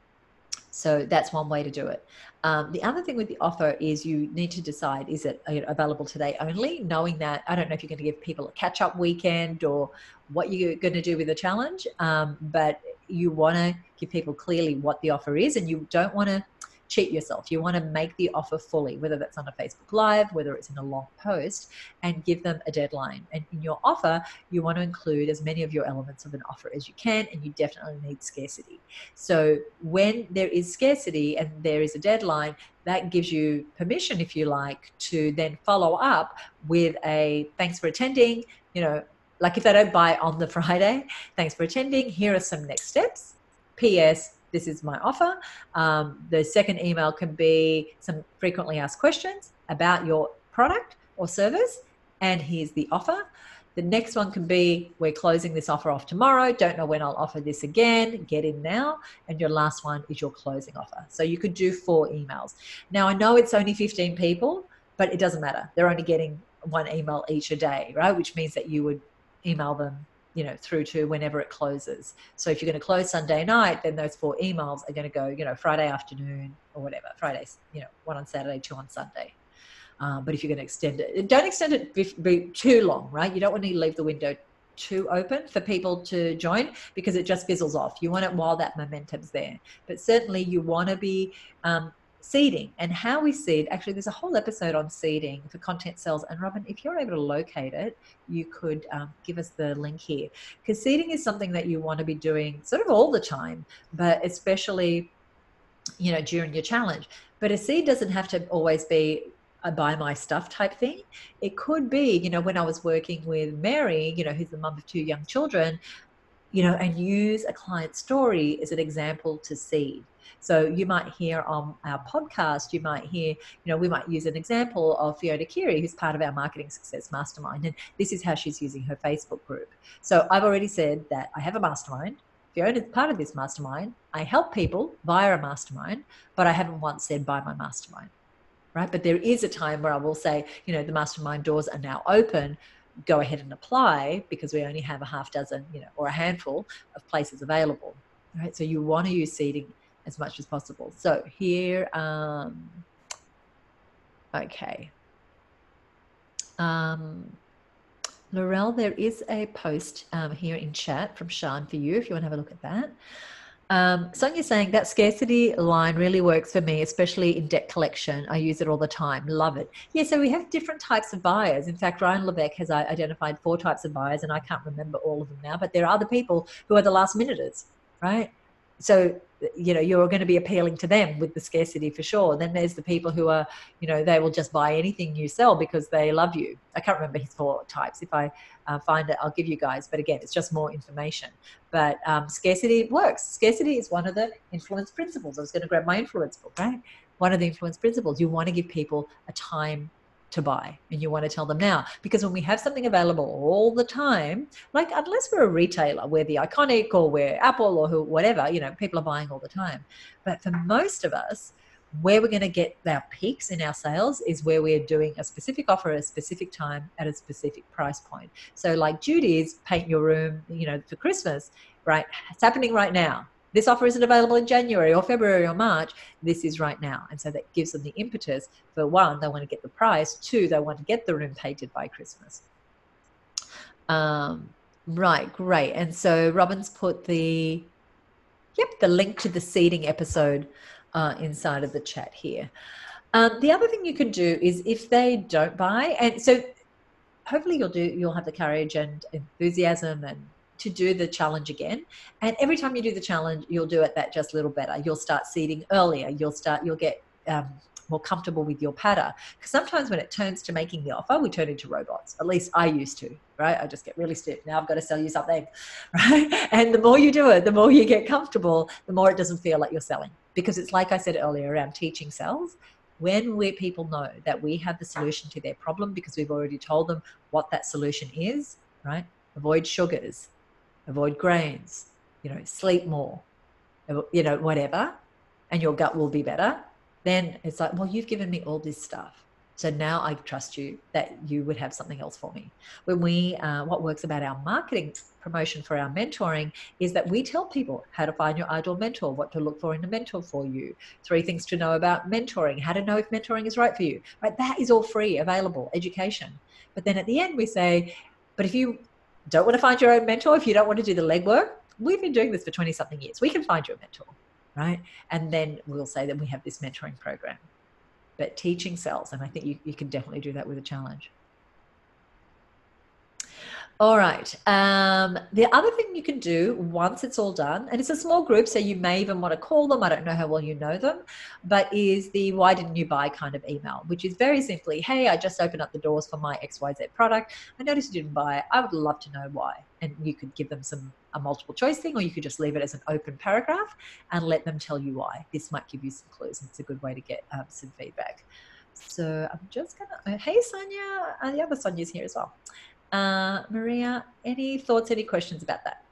So that's one way to do it. Um, the other thing with the offer is you need to decide, is it available today only? Knowing that, I don't know if you're going to give people a catch-up weekend or what you're going to do with the challenge, um, but you want to give people clearly what the offer is, and you don't want to cheat yourself. You want to make the offer fully, whether that's on a Facebook Live, whether it's in a long post, and give them a deadline. And in your offer, you want to include as many of your elements of an offer as you can, and you definitely need scarcity. So when there is scarcity and there is a deadline, that gives you permission, if you like, to then follow up with a thanks for attending, you know, like if they don't buy on the Friday, thanks for attending, here are some next steps. P S This is my offer. Um, the second email can be some frequently asked questions about your product or service, and here's the offer. The next one can be, we're closing this offer off tomorrow. Don't know when I'll offer this again. Get in now. And your last one is your closing offer. So you could do four emails. Now, I know it's only fifteen people, but it doesn't matter. They're only getting one email each a day, right? Which means that you would email them, you know, through to whenever it closes. So if you're going to close Sunday night, then those four emails are going to go, you know, Friday afternoon or whatever. Fridays, you know, one on Saturday, two on Sunday. Um, but if you're going to extend it, don't extend it be, be too long, right? You don't want to leave the window too open for people to join, because it just fizzles off. You want it while that momentum's there. But certainly you want to be um, seeding, and how we seed. Actually, there's a whole episode on seeding for content sales. And Robin, if you're able to locate it, you could um, give us the link here, because seeding is something that you want to be doing sort of all the time, but especially, you know, during your challenge. But a seed doesn't have to always be a buy my stuff type thing. It could be, you know, when I was working with Mary, you know, who's the mum of two young children, you know, and use a client story as an example to seed. So you might hear on our podcast, you might hear, you know, we might use an example of Fiona Keary, who's part of our Marketing Success Mastermind. And this is how she's using her Facebook group. So I've already said that I have a mastermind. Fiona is part of this mastermind. I help people via a mastermind, but I haven't once said buy my mastermind. Right? But there is a time where I will say, you know, the mastermind doors are now open. Go ahead and apply, because we only have a half dozen, you know, or a handful of places available. Right? So you want to use seeding as much as possible. So here, um, okay. Um, Laurel, there is a post um, here in chat from Sean for you if you want to have a look at that. Um, Sonia's saying that scarcity line really works for me, especially in debt collection. I use it all the time. Love it. Yeah, so we have different types of buyers. In fact, Ryan Levesque has identified four types of buyers, and I can't remember all of them now, but there are the people who are the last minuters, right? So, you know, you're going to be appealing to them with the scarcity for sure. Then there's the people who are, you know, they will just buy anything you sell because they love you. I can't remember his four types. If I uh, find it, I'll give you guys. But again, it's just more information. But um, scarcity works. Scarcity is one of the influence principles. I was going to grab my influence book, right? One of the influence principles. You want to give people a time to buy, and you want to tell them now, because when we have something available all the time, like unless we're a retailer, we're the Iconic or we're Apple or who, whatever, you know, people are buying all the time. But for most of us, where we're going to get our peaks in our sales is where we're doing a specific offer at a specific time at a specific price point. So like Judy's paint your room, you know, for Christmas, right? It's happening right now. This offer isn't available in January or February or March. This is right now. And so that gives them the impetus for one, they want to get the price. Two, they want to get the room painted by Christmas. Um, right, great. And so Robin's put the, yep, the link to the seating episode uh, inside of the chat here. Um, the other thing you can do is if they don't buy, and so hopefully you'll do, you'll have the courage and enthusiasm and to do the challenge again. And every time you do the challenge, you'll do it that just a little better. You'll start seating earlier. You'll start, you'll get um, more comfortable with your patter. Because sometimes when it turns to making the offer, we turn into robots. At least I used to, right? I just get really stiff. Now I've got to sell you something, right? And the more you do it, the more you get comfortable, the more it doesn't feel like you're selling. Because it's like I said earlier around teaching sales, when we people know that we have the solution to their problem because we've already told them what that solution is, right? Avoid sugars, avoid grains, you know, sleep more, you know, whatever, and your gut will be better. Then it's like, well, you've given me all this stuff. So now I trust you that you would have something else for me. When we, uh, what works about our marketing promotion for our mentoring is that we tell people how to find your ideal mentor, what to look for in a mentor for you, three things to know about mentoring, how to know if mentoring is right for you, right? That is all free, available, education. But then at the end we say, but if you don't want to find your own mentor, if you don't want to do the legwork, we've been doing this for twenty something years. We can find you a mentor, right? And then we'll say that we have this mentoring program. But teaching sells, and I think you, you can definitely do that with a challenge. All right. Um, the other thing you can do once it's all done, and it's a small group, so you may even want to call them, I don't know how well you know them, but is the why didn't you buy kind of email, which is very simply, hey, I just opened up the doors for my X Y Z product. I noticed you didn't buy it. I would love to know why. And you could give them some a multiple choice thing, or you could just leave it as an open paragraph and let them tell you why. This might give you some clues. It's a good way to get um, some feedback. So I'm just gonna, hey Sonia, uh, the other Sonia's here as well. Uh, Maria, any thoughts, any questions about that?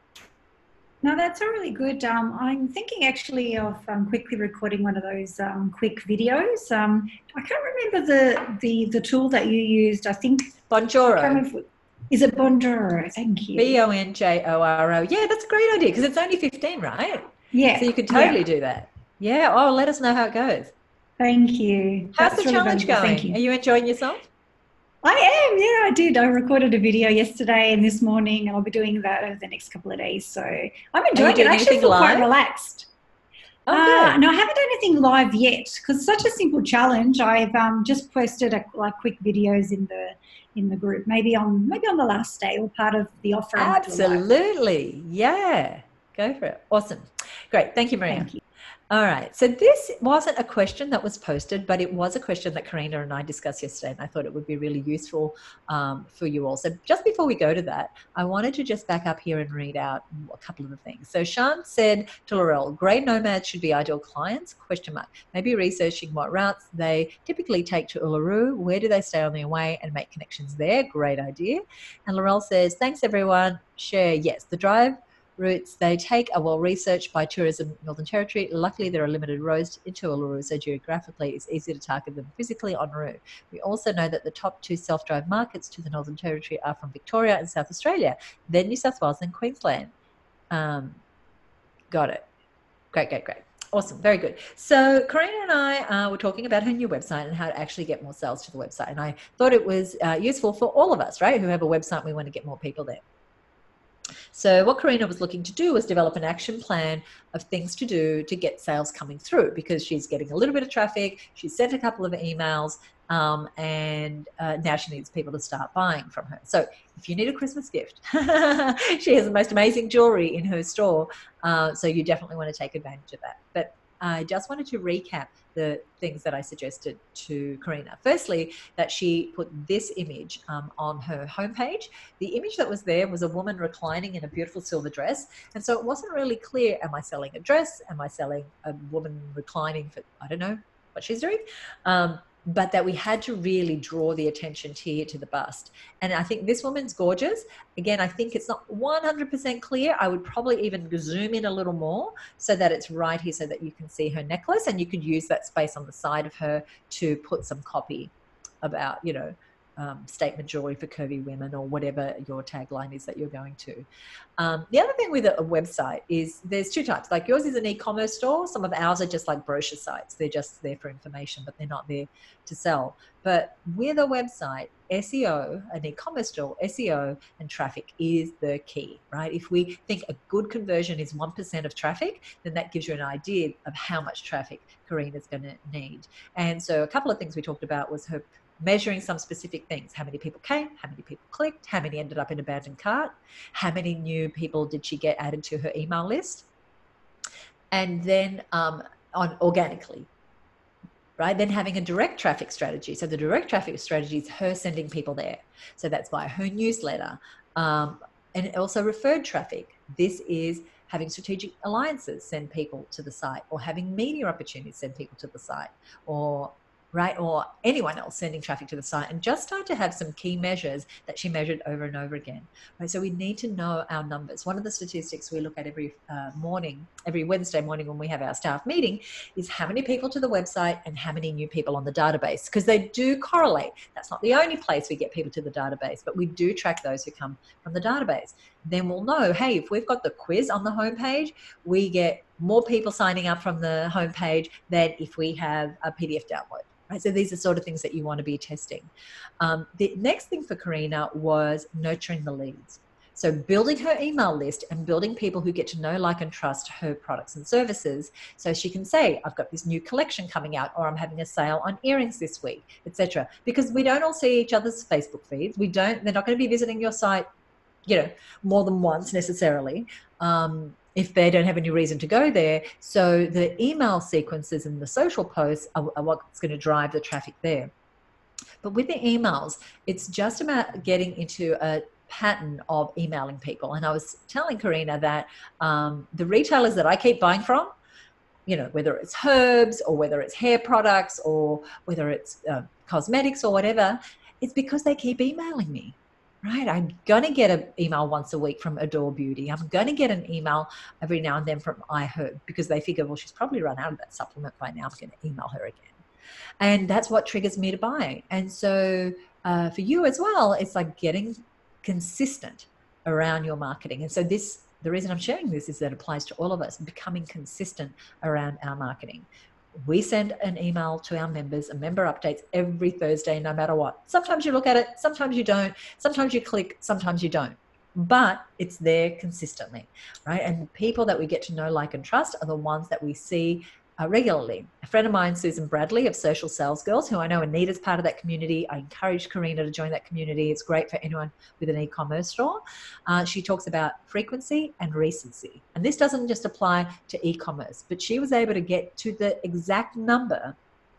No, that's all really good. Um, I'm thinking actually of um, quickly recording one of those um, quick videos. Um, I can't remember the, the the tool that you used. I think Bonjoro. Is it Bonjoro? Thank you. B O N J O R O. Yeah, that's a great idea because it's only fifteen, right? Yeah. So you could totally yeah. do that. Yeah. Oh, let us know how it goes. Thank you. How's that's the really challenge valuable. going? Thank you. Are you enjoying yourself? I am, yeah, I did. I recorded a video yesterday and this morning, and I'll be doing that over the next couple of days. So I'm enjoying it. I actually feel live? quite relaxed. Oh, uh, good. no, I haven't done anything live yet because it's such a simple challenge. I've um, just posted a, like quick videos in the in the group, maybe on maybe on the last day or part of the offer. Absolutely, yeah. Go for it. Awesome, great. Thank you, Maria. Thank you. All right, so this wasn't a question that was posted, but it was a question that Karina and I discussed yesterday, and I thought it would be really useful um, for you all. So just before we go to that, I wanted to just back up here and read out a couple of the things. So Sean said to Laurel, grey nomads should be ideal clients, question mark. Maybe researching what routes they typically take to Uluru, where do they stay on their way, and make connections there. Great idea. And Laurel says, thanks everyone, share, yes, the drive routes they take are well researched by Tourism Northern Territory. Luckily, there are limited roads into Uluru, so geographically it's easy to target them physically en route. We also know that the top two self-drive markets to the Northern Territory are from Victoria and South Australia, then New South Wales and Queensland. Um, got it. Great, great, great. Awesome. Very good. So Karina and I uh, were talking about her new website and how to actually get more sales to the website. And I thought it was uh, useful for all of us, right, who have a website, we want to get more people there. So what Karina was looking to do was develop an action plan of things to do to get sales coming through, because she's getting a little bit of traffic. She's sent a couple of emails, um, and uh, now she needs people to start buying from her. So if you need a Christmas gift, she has the most amazing jewelry in her store. Uh, so you definitely want to take advantage of that. But I just wanted to recap the things that I suggested to Karina. Firstly, that she put this image um, on her homepage. The image that was there was a woman reclining in a beautiful silver dress. And so it wasn't really clear, am I selling a dress? Am I selling a woman reclining for, I don't know what she's doing? Um, but that we had to really draw the attention here to the bust. And I think this woman's gorgeous. Again, I think it's not one hundred percent clear. I would probably even zoom in a little more so that it's right here so that you can see her necklace, and you could use that space on the side of her to put some copy about, you know, Um, statement jewelry for curvy women, or whatever your tagline is that you're going to. Um, the other thing with a, a website is there's two types. Like yours is an e-commerce store. Some of ours are just like brochure sites. They're just there for information, but they're not there to sell. But with a website, S E O, an e-commerce store, S E O and traffic is the key, right? If we think a good conversion is one percent of traffic, then that gives you an idea of how much traffic Karina's going to need. And so a couple of things we talked about was her measuring some specific things. How many people came? How many people clicked? How many ended up in abandoned cart? How many new people did she get added to her email list? And then um, on organically, right? Then having a direct traffic strategy. So the direct traffic strategy is her sending people there. So that's via her newsletter. Um, and also referred traffic. This is having strategic alliances send people to the site, or having media opportunities send people to the site, or right, or anyone else sending traffic to the site, and just start to have some key measures that she measured over and over again. Right, so we need to know our numbers. One of the statistics we look at every uh, morning, every Wednesday morning when we have our staff meeting, is how many people to the website and how many new people on the database, because they do correlate. That's not the only place we get people to the database, but we do track those who come from the database. Then we'll know, hey, if we've got the quiz on the homepage, we get more people signing up from the homepage than if we have a P D F download. Right, so these are sort of things that you want to be testing. Um, the next thing for Karina was nurturing the leads. So building her email list and building people who get to know, like, and trust her products and services, so she can say, I've got this new collection coming out, or I'm having a sale on earrings this week, et cetera. Because we don't all see each other's Facebook feeds. We don't, they're not going to be visiting your site, you know, more than once necessarily. Um, if they don't have any reason to go there. So the email sequences and the social posts are, are what's going to drive the traffic there. But with the emails, it's just about getting into a pattern of emailing people. And I was telling Karina that um, the retailers that I keep buying from, you know, whether it's herbs or whether it's hair products or whether it's uh, cosmetics or whatever, it's because they keep emailing me. Right, I'm going to get an email once a week from Adore Beauty. I'm going to get an email every now and then from iHerb, because they figure, well, she's probably run out of that supplement by now. I'm going to email her again. And that's what triggers me to buy. And so uh, for you as well, it's like getting consistent around your marketing. And so this, the reason I'm sharing this is that it applies to all of us, becoming consistent around our marketing. We send an email to our members, a member updates every Thursday, no matter what. Sometimes you look at it, sometimes you don't, sometimes you click, sometimes you don't, but it's there consistently, right? And the people that we get to know, like, and trust are the ones that we see uh, regularly. A friend of mine, Susan Bradley of Social Sales Girls, who I know Anita's part of that community. I encourage Karina to join that community. It's great for anyone with an e-commerce store. Uh, she talks about frequency and recency. And this doesn't just apply to e-commerce, but she was able to get to the exact number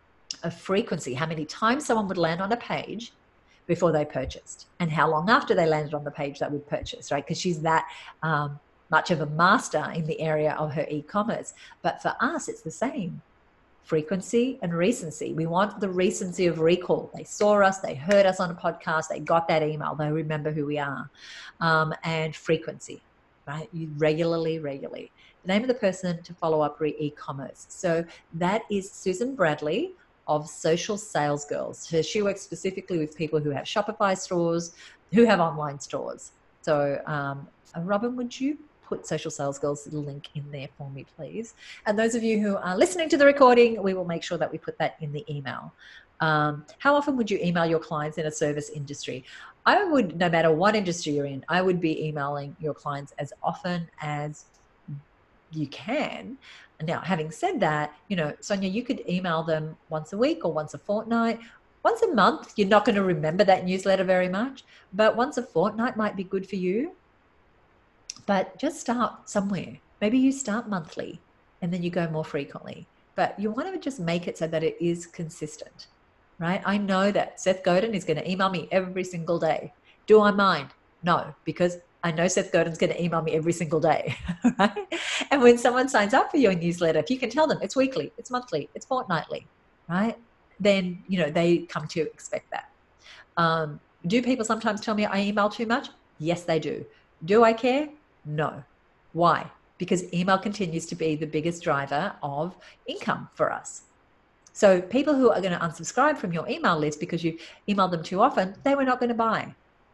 of frequency, how many times someone would land on a page before they purchased, and how long after they landed on the page that would purchase, right? Because she's that um, much of a master in the area of her e-commerce. But for us, it's the same. Frequency and recency. We want the recency of recall. They saw us, they heard us on a podcast, they got that email, they remember who we are. Um, and frequency, right? You regularly, regularly. The name of the person to follow up re e-commerce. So that is Susan Bradley of Social Sales Girls. So she works specifically with people who have Shopify stores, who have online stores. So um, Robin, would you put Social Sales Girls link in there for me, please. And those of you who are listening to the recording, we will make sure that we put that in the email. Um, how often would you email your clients in a service industry? I would, no matter what industry you're in, I would be emailing your clients as often as you can. Now, having said that, you know, Sonia, you could email them once a week or once a fortnight. Once a month, you're not going to remember that newsletter very much, but once a fortnight might be good for you. But just start somewhere. Maybe you start monthly and then you go more frequently, but you want to just make it so that it is consistent, right? I know that Seth Godin is going to email me every single day. Do I mind? No, because I know Seth Godin's going to email me every single day, right? And when someone signs up for your newsletter, if you can tell them it's weekly, it's monthly, it's fortnightly, right? Then, you know, they come to expect that. Um, do people sometimes tell me I email too much? Yes, they do. Do I care? No. Why? Because email continues to be the biggest driver of income for us. So people who are going to unsubscribe from your email list because you emailed them too often, they were not going to buy.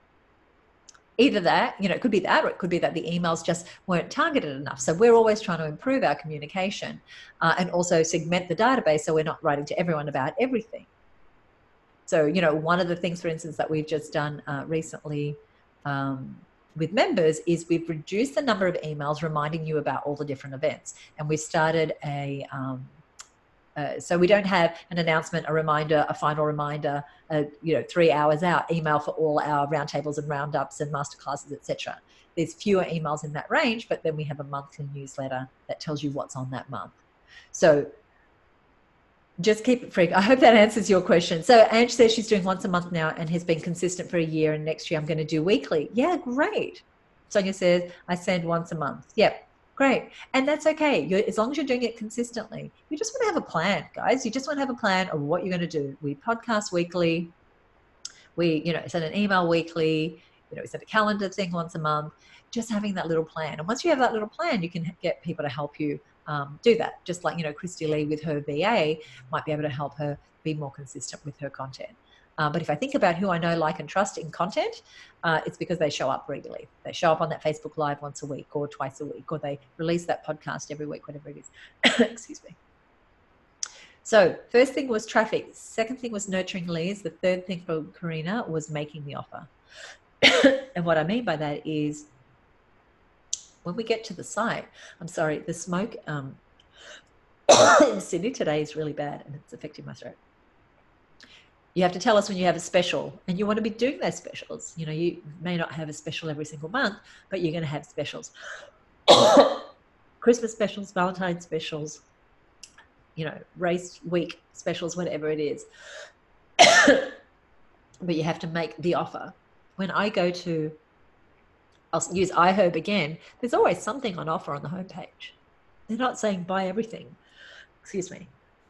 Either that, you know, it could be that, or it could be that the emails just weren't targeted enough. So we're always trying to improve our communication uh, and also segment the database so we're not writing to everyone about everything. So, you know, one of the things, for instance, that we've just done uh, recently um, with members is we've reduced the number of emails reminding you about all the different events. And we started a... Um, Uh, so we don't have an announcement, a reminder, a final reminder, uh, you know, three hours out, email for all our roundtables and roundups and masterclasses, et cetera. There's fewer emails in that range, but then we have a monthly newsletter that tells you what's on that month. So just keep it free. I hope that answers your question. So Ange says she's doing once a month now and has been consistent for a year, and next year I'm going to do weekly. Yeah, great. Sonia says, I send once a month. Yep. Great. And that's okay. You're, as long as you're doing it consistently, you just want to have a plan, guys. You just want to have a plan of what you're going to do. We podcast weekly. We, you know, send an email weekly. You know, we send a calendar thing once a month. Just having that little plan. And once you have that little plan, you can get people to help you um, do that. Just like, you know, Christy Lee with her V A might be able to help her be more consistent with her content. Uh, but if I think about who I know, like, and trust in content, uh, it's because they show up regularly. They show up on that Facebook Live once a week or twice a week, or they release that podcast every week, whatever it is. Excuse me. So first thing was traffic. Second thing was nurturing leads. The third thing for Karina was making the offer. And what I mean by that is when we get to the site, I'm sorry, the smoke um, in Sydney today is really bad and it's affecting my throat. You have to tell us when you have a special, and you want to be doing those specials. You know, you may not have a special every single month, but you're going to have specials. Christmas specials, Valentine's specials, you know, race week specials, whatever it is. But you have to make the offer. When I go to, I'll use iHerb again, there's always something on offer on the homepage. They're not saying buy everything. Excuse me.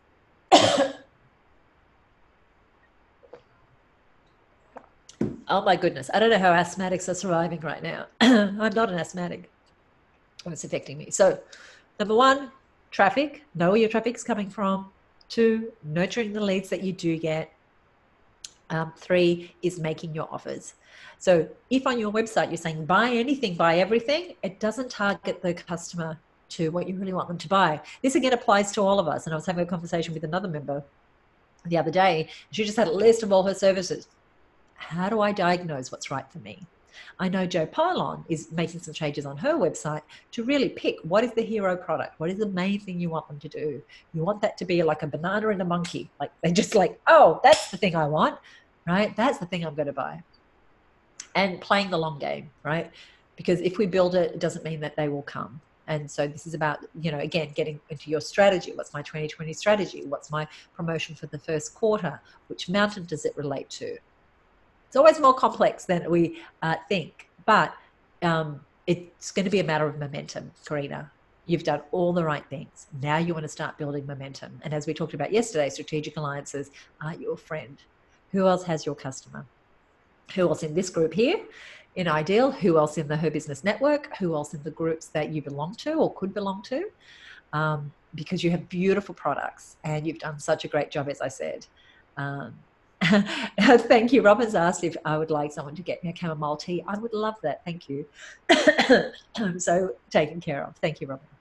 Oh my goodness. I don't know how asthmatics are surviving right now. I'm not an asthmatic. Oh, it's affecting me. So number one, traffic. Know where your traffic's coming from. Two, nurturing the leads that you do get. Um, three is making your offers. So if on your website you're saying buy anything, buy everything, it doesn't target the customer to what you really want them to buy. This again applies to all of us. And I was having a conversation with another member the other day. She just had a list of all her services. How do I diagnose what's right for me? I know Joe Pylon is making some changes on her website to really pick what is the hero product. What is the main thing you want them to do? You want that to be like a banana and a monkey. Like they're just like, oh, that's the thing I want, right? That's the thing I'm going to buy. And playing the long game, right? Because if we build it, it doesn't mean that they will come. And so this is about, you know, again, getting into your strategy. What's my twenty twenty strategy? What's my promotion for the first quarter? Which mountain does it relate to? It's always more complex than we uh, think, but um, it's going to be a matter of momentum, Karina. You've done all the right things. Now you want to start building momentum. And as we talked about yesterday, strategic alliances are your friend. Who else has your customer? Who else in this group here in Ideal? Who else in the Her Business Network? Who else in the groups that you belong to or could belong to? Um, because you have beautiful products and you've done such a great job, as I said. Um, Thank you. Robin's asked if I would like someone to get me a chamomile tea. I would love that. Thank you. So taken care of. Thank you, Robin.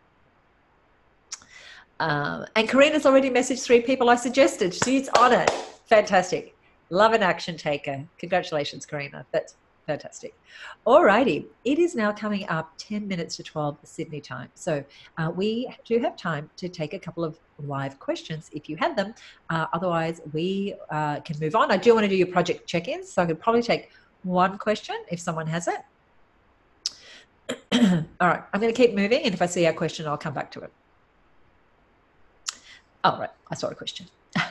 Um, and Karina's already messaged three people I suggested. She's on it. Fantastic. Love an action taker. Congratulations, Karina. That's fantastic. Alrighty. It is now coming up ten minutes to twelve Sydney time. So uh, we do have time to take a couple of live questions if you have them. Uh, otherwise, we uh, can move on. I do want to do your project check-ins, so I could probably take one question if someone has it. All right. I'm going to keep moving, and if I see a question, I'll come back to it. Oh, right. I saw a question.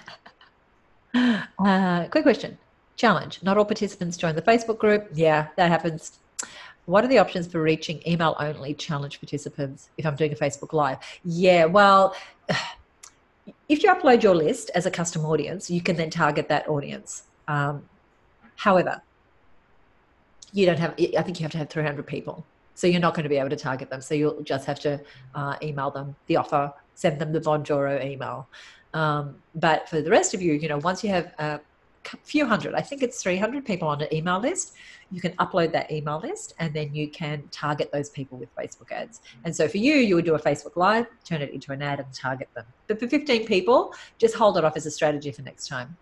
uh, quick question. Challenge. Not all participants join the Facebook group. Yeah, that happens. What are the options for reaching email only challenge participants if I'm doing a Facebook Live? Yeah, well, if you upload your list as a custom audience, you can then target that audience. Um, however, you don't have, I think you have to have three hundred people. So you're not going to be able to target them. So you'll just have to uh, email them the offer, send them the Bonjoro email. Um, but for the rest of you, you know, once you have a few hundred, I think it's three hundred people on an email list, you can upload that email list and then you can target those people with Facebook ads. And so for you, you would do a Facebook Live, turn it into an ad and target them. But for fifteen people, just hold it off as a strategy for next time.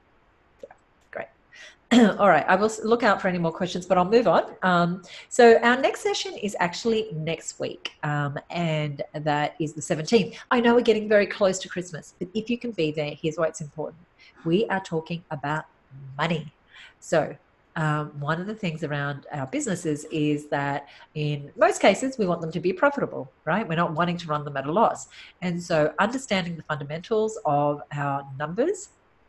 All right, I will look out for any more questions, but I'll move on. Um, so our next session is actually next week, um, and that is the seventeenth. I know we're getting very close to Christmas, but if you can be there, here's why it's important. We are talking about money. So um, one of the things around our businesses is that in most cases, we want them to be profitable, right? We're not wanting to run them at a loss. And so understanding the fundamentals of our numbers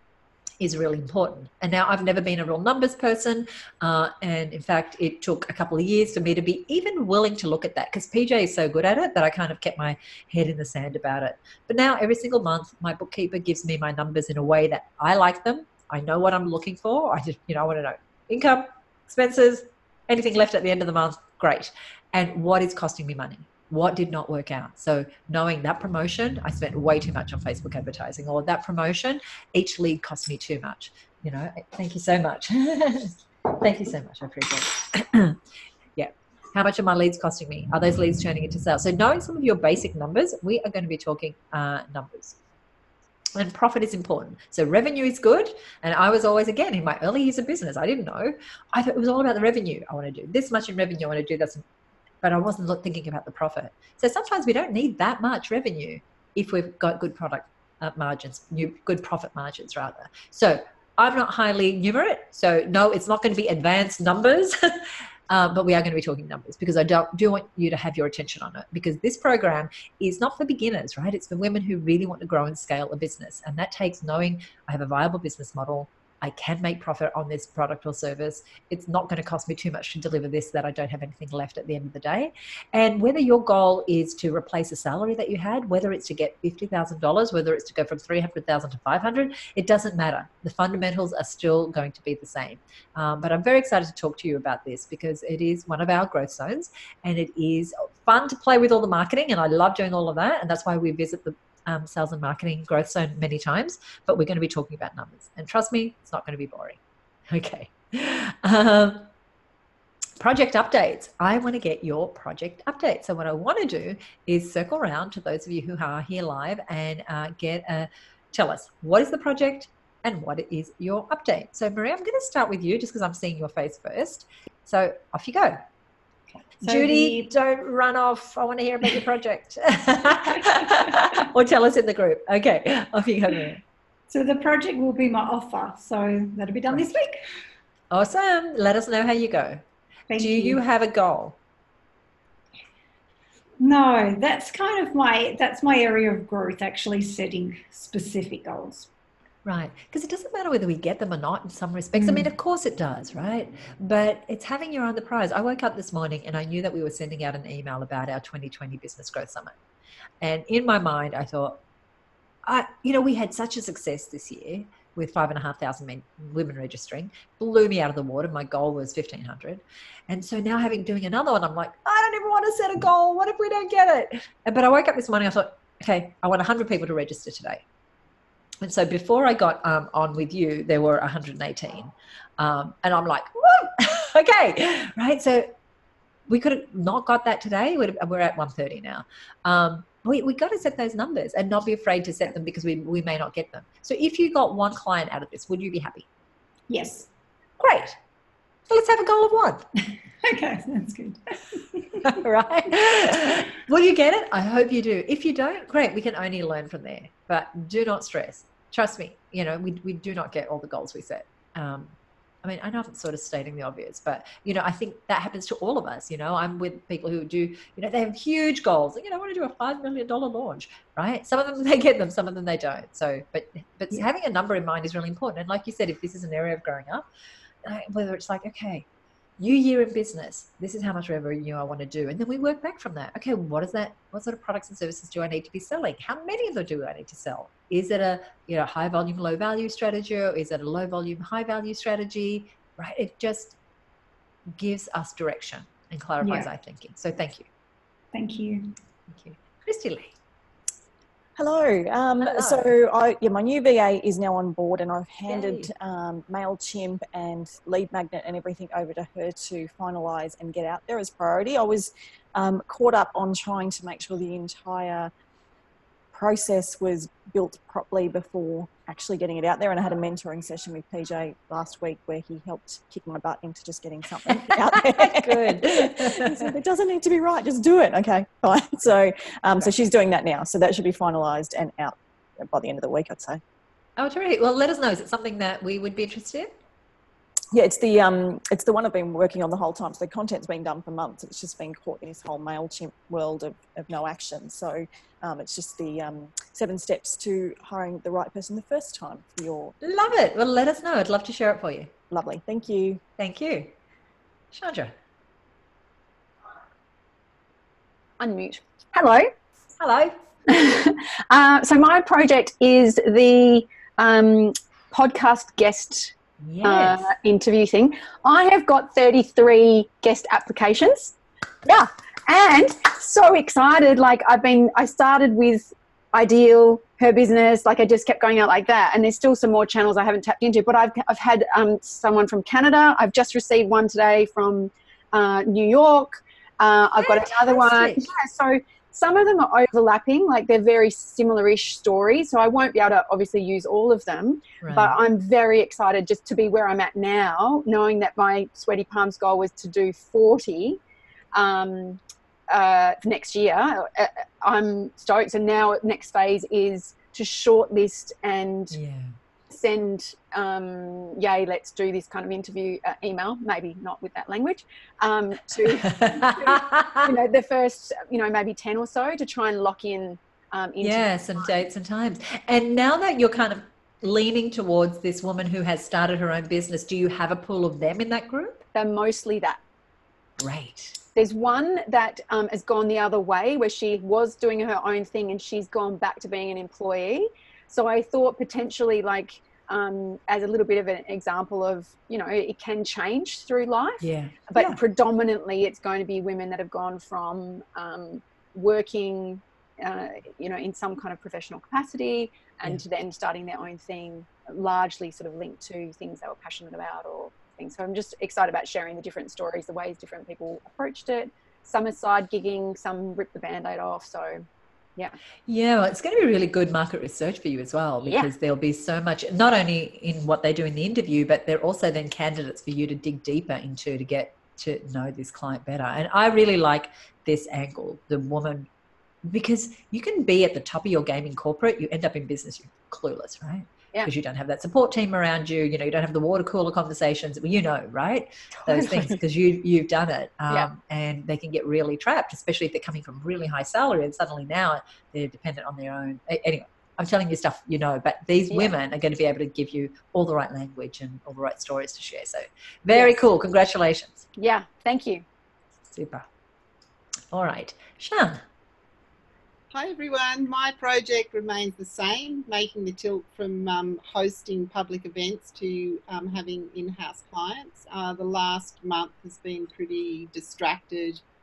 is really important. And now I've never been a real numbers person. Uh, and in fact, it took a couple of years for me to be even willing to look at that because P J is so good at it that I kind of kept my head in the sand about it. But now every single month, my bookkeeper gives me my numbers in a way that I like them. I know what I'm looking for. I just, you know, I want to know income, expenses, anything left at the end of the month, great. And what is costing me money? What did not work out? So knowing that promotion, I spent way too much on Facebook advertising, or that promotion, each lead cost me too much. You know, thank you so much. Thank you so much. I appreciate it. Yeah. How much are my leads costing me? Are those leads turning into sales? So knowing some of your basic numbers, we are going to be talking uh, numbers. And profit is important. So revenue is good. And I was always, again, in my early years of business, I didn't know. I thought it was all about the revenue. I want to do this much in revenue. I want to do this. But I wasn't thinking about the profit. So sometimes we don't need that much revenue if we've got good product uh, margins, new, good profit margins rather. So I'm not highly numerate. So no, it's not going to be advanced numbers, uh, but we are going to be talking numbers because I don't, do want you to have your attention on it because this program is not for beginners, right? It's for women who really want to grow and scale a business. And that takes knowing I have a viable business model. I can make profit on this product or service. It's not going to cost me too much to deliver this that I don't have anything left at the end of the day. And whether your goal is to replace a salary that you had, whether it's to get fifty thousand dollars, whether it's to go from three hundred thousand dollars to five hundred thousand dollars, it doesn't matter. The fundamentals are still going to be the same. Um, but I'm very excited to talk to you about this because it is one of our growth zones and it is fun to play with all the marketing and I love doing all of that. And that's why we visit the Um, sales and marketing growth zone many times, but we're going to be talking about numbers. And trust me, it's not going to be boring. Okay. Um, project updates. I want to get your project update. So what I want to do is circle around to those of you who are here live and uh, get a, tell us what is the project and what is your update. So Maria, I'm going to start with you just because I'm seeing your face first. So off you go. So Judy, the, don't run off. I want to hear about your project. Or tell us in the group. Okay, off you go, Maria. So the project will be my offer. So that'll be done this week. Awesome. Let us know how you go. Thank Do you. you have a goal? No, that's kind of my, that's my area of growth, actually setting specific goals. Right, because it doesn't matter whether we get them or not in some respects. Mm. I mean, of course it does, right? But it's having your own the prize. I woke up this morning and I knew that we were sending out an email about our twenty twenty Business Growth Summit. And in my mind, I thought, I, you know, we had such a success this year with five and a half thousand men, women registering, blew me out of the water. My goal was fifteen hundred. And so now having doing another one, I'm like, I don't even want to set a goal. What if we don't get it? But I woke up this morning, I thought, okay, I want one hundred people to register today. And so before I got um, on with you, there were one hundred eighteen. Um, and I'm like, whoa, okay, right? So we could have not got that today. We're at one thirty now. Um, we we got to set those numbers and not be afraid to set them because we, we may not get them. So if you got one client out of this, would you be happy? Yes. Great. So let's have a goal of one. Okay, that's good. Right? Will you get it? I hope you do. If you don't, great. We can only learn from there. But do not stress. Trust me, you know, we, we do not get all the goals we set. Um, I mean, I know I'm sort of stating the obvious, but, you know, I think that happens to all of us. You know, I'm with people who do, you know, they have huge goals. You know, I want to do a five million dollars launch, right? Some of them, they get them, some of them they don't. So, but, but Yeah. having a number in mind is really important. And like you said, if this is an area of growing up, whether it's like, okay, new year in business, this is how much revenue I want to do. And then we work back from that. Okay, what is that? What sort of products and services do I need to be selling? How many of them do I need to sell? Is it a, you know, high volume, low value strategy, or is it a low volume, high value strategy? Right? It just gives us direction and clarifies Yeah. our thinking. So thank you. Thank you. Thank you. Christy Lee. Hello. Um, Hello. So I, yeah, my new V A is now on board, and I've handed Yay. um, MailChimp and Lead Magnet and everything over to her to finalise and get out there as priority. I was um, caught up on trying to make sure the entire process was built properly before actually getting it out there, and I had a mentoring session with P J last week where he helped kick my butt into just getting something out there. Good. He said, it doesn't need to be right, just do it. Okay, fine. So, um, so she's doing that now. So that should be finalised and out by the end of the week, I'd say. Oh, terrific. Well, let us know. Is it something that we would be interested in? Yeah, it's the um, it's the one I've been working on the whole time. So the content's been done for months. It's just been caught in this whole MailChimp world of, of no action. So um, it's just the um, seven steps to hiring the right person the first time for your. Love it. Well, let us know. I'd love to share it for you. Lovely. Thank you. Thank you. Chandra. Unmute. Hello. Hello. uh, so my project is the um, podcast guest Yes. uh, interview thing. I have got thirty-three guest applications. Yeah. And so excited. Like I've been, I started with Ideal, Her Business, like I just kept going out like that. And there's still some more channels I haven't tapped into, but I've, I've had um, someone from Canada. I've just received one today from uh, New York. Uh, I've got another one. Fantastic. Yeah, so some of them are overlapping, like they're very similar-ish stories. So I won't be able to obviously use all of them, Right. but I'm very excited just to be where I'm at now, knowing that my Sweaty Palms goal was to do forty um, uh, next year. Uh, I'm stoked. So now next phase is to shortlist and Yeah. send, um, yay, let's do this kind of interview uh, email, maybe not with that language, um, to, you know, the first, you know, maybe ten or so to try and lock in. Um, Yeah, some dates and times. And now that you're kind of leaning towards this woman who has started her own business, do you have a pool of them in that group? They're mostly that. Great. There's one that um, has gone the other way where she was doing her own thing and she's gone back to being an employee. So I thought potentially like um, as a little bit of an example of, you know, it can change through life. Yeah. But Yeah. predominantly it's going to be women that have gone from um, working, uh, you know, in some kind of professional capacity and then starting their own thing, largely sort of linked to things they were passionate about or things. So I'm just excited about sharing the different stories, the ways different people approached it. Some are side gigging, some rip the Band-Aid off. So yeah. Yeah, well, it's going to be really good market research for you as well, because Yeah. there'll be so much, not only in what they do in the interview, but they're also then candidates for you to dig deeper into to get to know this client better. And I really like this angle, the woman, because you can be at the top of your game in corporate, you end up in business, you're clueless, right? Yeah. Because you don't have that support team around you, you know, you don't have the water cooler conversations, well, you know, right? Those things, because you, you've done it. Um, Yeah. And they can get really trapped, especially if they're coming from really high salary and suddenly now they're dependent on their own. A- Anyway, I'm telling you stuff, you know, but these Yeah. women are going to be able to give you all the right language and all the right stories to share. So very Yes. cool. Congratulations. Yeah. Thank you. Super. All right. Shan. Hi everyone, my project remains the same, making the tilt from um, hosting public events to um, having in-house clients. Uh, the last month has been pretty distracted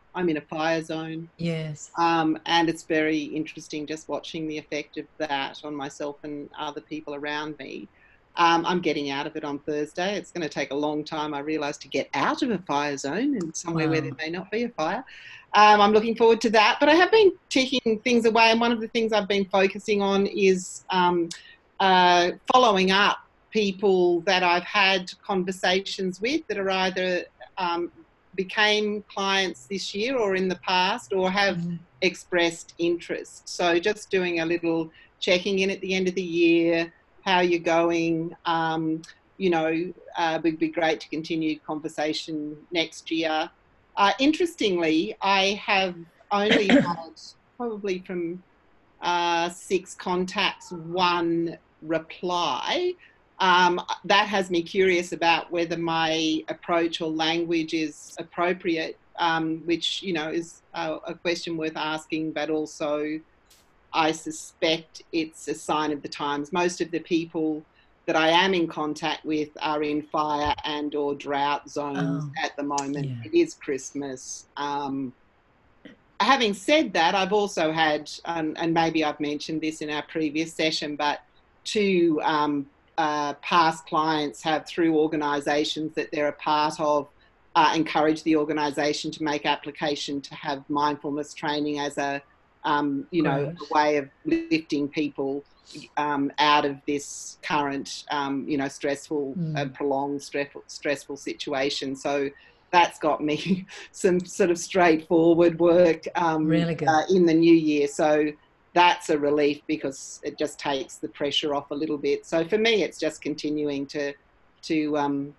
I'm in a fire zone. Yes. Um, and it's very interesting just watching the effect of that on myself and other people around me. Um, I'm getting out of it on Thursday. It's going to take a long time, I realise, to get out of a fire zone and somewhere Wow. where there may not be a fire. Um, I'm looking forward to that. But I have been ticking things away, and one of the things I've been focusing on is um, uh, following up people that I've had conversations with that are either um, became clients this year or in the past, or have mm-hmm. expressed interest. So just doing a little checking in at the end of the year, how you're going. Um, you know, uh, it'd be great to continue conversation next year. Uh, interestingly, I have only had probably from uh, six contacts, one reply. Um, that has me curious about whether my approach or language is appropriate, um, which, you know, is a, a question worth asking, but also I suspect it's a sign of the times. Most of the people that I am in contact with are in fire and or drought zones oh, at the moment. yeah. It is Christmas. Um, having said that, I've also had, um, and maybe I've mentioned this in our previous session, but two um, uh, past clients have, through organisations that they're a part of, uh, encouraged the organisation to make application to have mindfulness training as a, um, you know, Great. a way of lifting people um, out of this current, um, you know, stressful, mm. uh, prolonged stressful, stressful situation. So that's got me some sort of straightforward work um, really good. uh, in the new year. So that's a relief because it just takes the pressure off a little bit. So for me, it's just continuing to to um,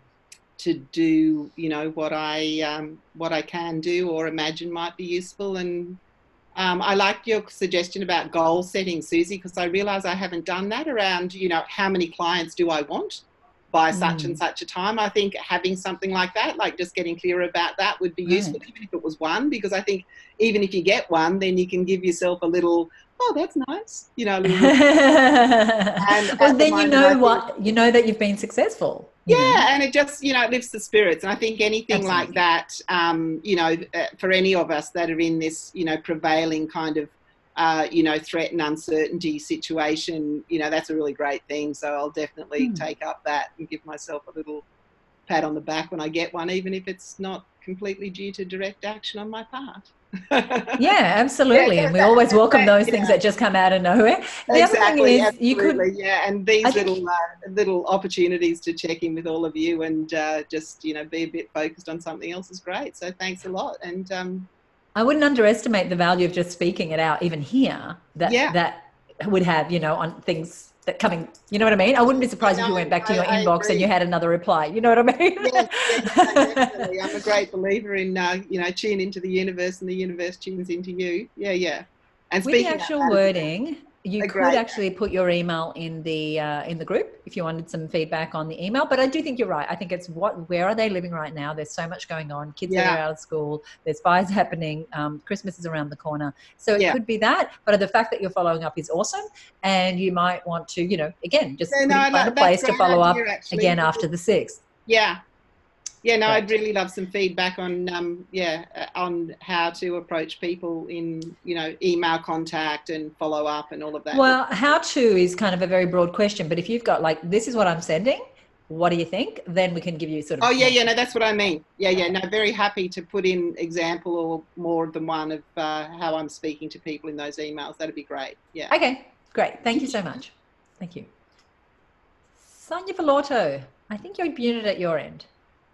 to do, you know, what I um, what I can do or imagine might be useful. And um, I like your suggestion about goal setting, Susie, because I realise I haven't done that around, you know, how many clients do I want by such mm. and such a time. I think having something like that, like just getting clearer about that, would be useful, right. even if it was one, because I think even if you get one, then you can give yourself a little, oh, that's nice, you know. A little and well, then the you know what, think, you know that you've been successful. Yeah, know? And it just, you know, it lifts the spirits. And I think anything Absolutely. Like that, um, you know, uh, for any of us that are in this, you know, prevailing kind of, Uh, you know, threat and uncertainty situation, you know, that's a really great thing. So I'll definitely mm. take up that and give myself a little pat on the back when I get one, even if it's not completely due to direct action on my part. Yeah, absolutely. Yeah, and we that, always welcome that, those things know. That just come out of nowhere. The exactly, other thing is absolutely, you could, yeah, and these I little think, uh, little opportunities to check in with all of you and uh, just, you know, be a bit focused on something else is great. So thanks a lot. And um, I wouldn't underestimate the value of just speaking it out, even here, that yeah. that would have, you know, on things that coming, you know what I mean? I wouldn't be surprised no, if you went back to I, your I inbox agree. and you had another reply. You know what I mean? Yes, yes, no, definitely. I'm a great believer in, uh, you know, tune into the universe and the universe tunes into you. Yeah, yeah. And with the actual wording, you could great. actually put your email in the uh, in the group if you wanted some feedback on the email. But I do think you're right. I think it's what where are they living right now? There's so much going on. Kids yeah. that are out of school. There's fires happening. Um, Christmas is around the corner. So it yeah. could be that. But the fact that you're following up is awesome. And you might want to, you know, again, just yeah, no, find no, a place to follow idea, up actually, again after the sixth. Yeah. Yeah, no, Great. I'd really love some feedback on, um, yeah, uh, on how to approach people in, you know, email contact and follow up and all of that. Well, how to is kind of a very broad question, but if you've got like, this is what I'm sending, what do you think? Then we can give you sort of. Oh, yeah, yeah, no, that's what I mean. Yeah, yeah, no, very happy to put in example or more than one of uh, how I'm speaking to people in those emails. That'd be great. Yeah. Okay, great. Thank you so much. Thank you. Sonia Velorto, I think you're muted at your end.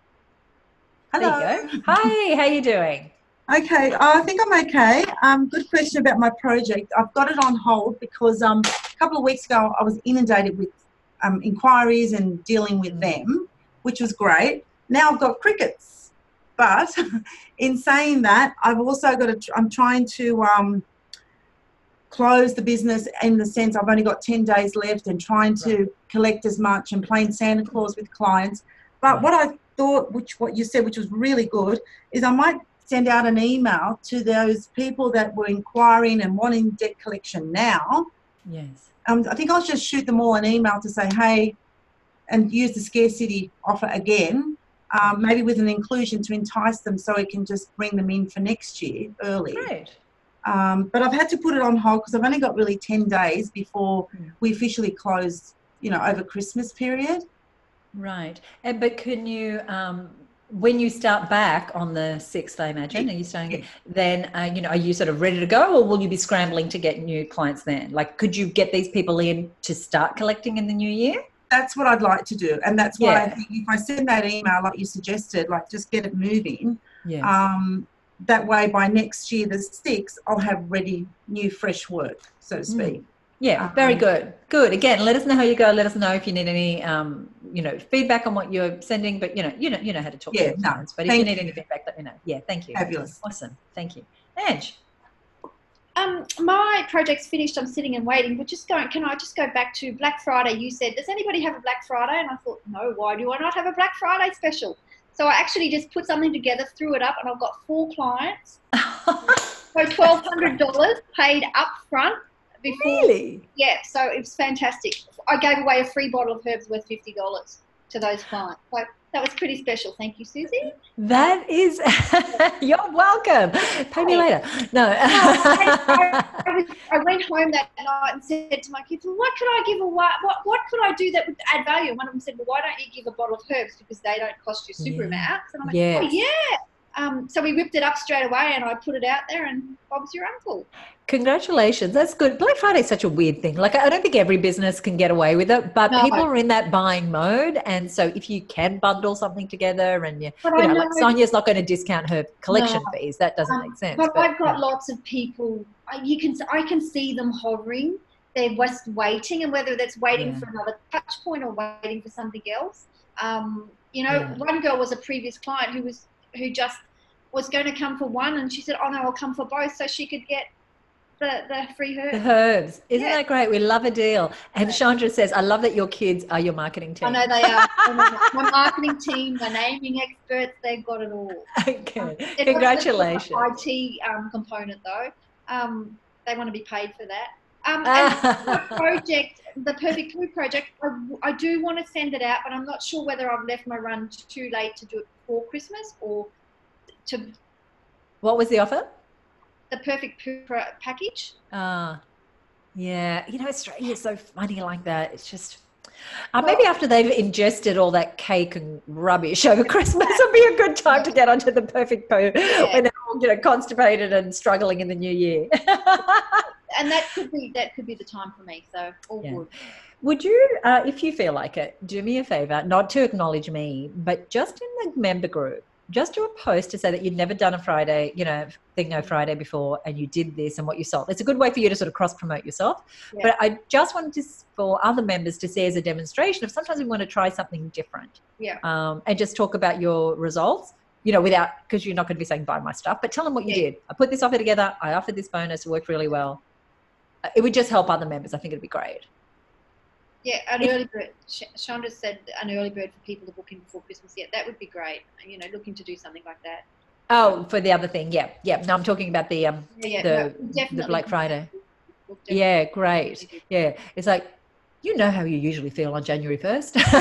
Hello. There you go. Hi, how are you doing? Okay, I think I'm okay. Um, good question about my project. I've got it on hold because um, a couple of weeks ago I was inundated with um, inquiries and dealing with mm. them, which was great. Now I've got crickets. But in saying that, I've also got to, I'm trying to um, close the business in the sense I've only got ten days left and trying to right. collect as much and playing Santa Claus with clients. But right. what I thought, which what you said, which was really good, is I might send out an email to those people that were inquiring and wanting debt collection now. Yes. Um, I think I'll just shoot them all an email to say, hey, and use the scarcity offer again. um, maybe with an inclusion to entice them so it can just bring them in for next year early. Great. Um, but I've had to put it on hold because I've only got really ten days before Mm. we officially close, you know, over Christmas period. Right. And but can you, um, when you start back on the sixth, I imagine, are you starting? Then, uh, you know, are you sort of ready to go, or will you be scrambling to get new clients then? Like, could you get these people in to start collecting in the new year? That's what I'd like to do, and that's why I Yeah. think if I send that email like you suggested, like just get it moving. Yes. Um, that way, by next year, the sixth, I'll have ready, new, fresh work, so to speak. Yeah, very Um, good. Good. Again, let us know how you go. Let us know if you need any, um, you know, feedback on what you're sending. But you know, you know, you know how to talk Yeah, to your no, clients. But if you thank need you. any feedback, let me know. Yeah, thank you. Fabulous. Awesome. Thank you, Ange. Um, my project's finished. I'm sitting and waiting. But just going, can I just go back to Black Friday? You said, does anybody have a Black Friday? And I thought, no. Why do I not have a Black Friday special? So I actually just put something together, threw it up, and I've got four clients. So twelve hundred dollars paid up front before. Really? Yeah, so it was fantastic. I gave away a free bottle of herbs worth fifty dollars to those clients. So that was pretty special. Thank you, Susie. That is, you're welcome. Pay me later. No. I, I, was, I went home that night and said to my kids, well, what could I give away? What, what could I do that would add value? And one of them said, well, why don't you give a bottle of herbs because they don't cost you super Yeah. amounts? And I'm like, Yes. oh, yeah. Um, so we whipped it up straight away and I put it out there and Bob's your uncle. Congratulations. That's good. Black Friday is such a weird thing. Like, I don't think every business can get away with it, but No. people are in that buying mode. And so if you can bundle something together and you, But you I know, like know- Sonia's not going to discount her collection No. fees. That doesn't Um, make sense. But, But, I've got yeah. lots of people. I- You can, I can see them hovering. They're just waiting, and whether that's waiting Yeah. for another touch point or waiting for something else. Um, you know, Yeah. one girl was a previous client who was who just was going to come for one, and she said, "Oh no, I'll come for both," so she could get the the free The herb. herbs. Isn't Yeah. that great? We love a deal. And Chandra says, I love that your kids are your marketing team. I know they are. My marketing team, my naming experts, they've got it all. Okay. They've got Congratulations. the I T um, component though. Um, they want to be paid for that. Um, and my project, the Perfect Food Project, I, I do want to send it out, but I'm not sure whether I've left my run too late to do it before Christmas or to What was the offer? the Perfect Food Pro- package. Ah, yeah. You know, Australia is so funny like that. It's just, uh, maybe after they've ingested all that cake and rubbish over Christmas, it'll be a good time to get onto the perfect poo when they're all, you know, constipated and struggling in the new year. And that could be that could be the time for me. So all Yeah. good. Would you, uh, if you feel like it, do me a favor, not to acknowledge me, but just in the member group, just do a post to say that you'd never done a Friday, you know, thing no Friday before, and you did this and what you sold. It's a good way for you to sort of cross promote yourself. Yeah. But I just wanted to, for other members to see as a demonstration of sometimes we want to try something different. Yeah. Um, and just talk about your results, you know, without, because you're not going to be saying buy my stuff, but tell them what you Yeah. did. I put this offer together. I offered this bonus. It worked really well. Uh, It would just help other members. I think it'd be great. Yeah, an If- early bird. Sh- Chandra said an early bird for people to book in before Christmas. Yeah, that would be great. You know, looking to do something like that. Oh, for the other thing. Yeah. Yeah. No, I'm talking about the, um, Yeah, yeah, the, no, the definitely. Black Friday. We'll definitely- Yeah, great. Yeah, it's like, you know how you usually feel on January first. And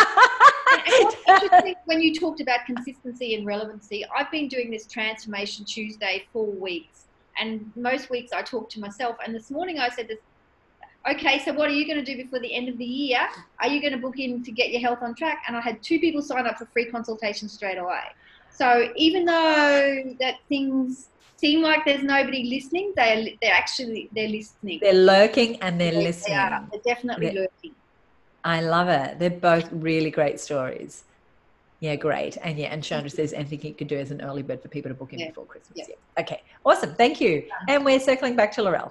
what's interesting, when you talked about consistency and relevancy, I've been doing this Transformation Tuesday for weeks. And most weeks I talk to myself. And this morning I said this, okay, so what are you going to do before the end of the year? Are you going to book in to get your health on track? And I had two people sign up for free consultation straight away. So even though that things seem like there's nobody listening, they're, they're actually, they're listening. They're lurking and they're They- listening. They are. They're definitely They're- lurking. I love it. They're both really great stories. Yeah, great. And yeah, and Chandra says anything you could do as an early bird for people to book in Yeah. before Christmas. Yeah. Yeah. Okay, awesome. Thank you. And we're circling back to Laurel.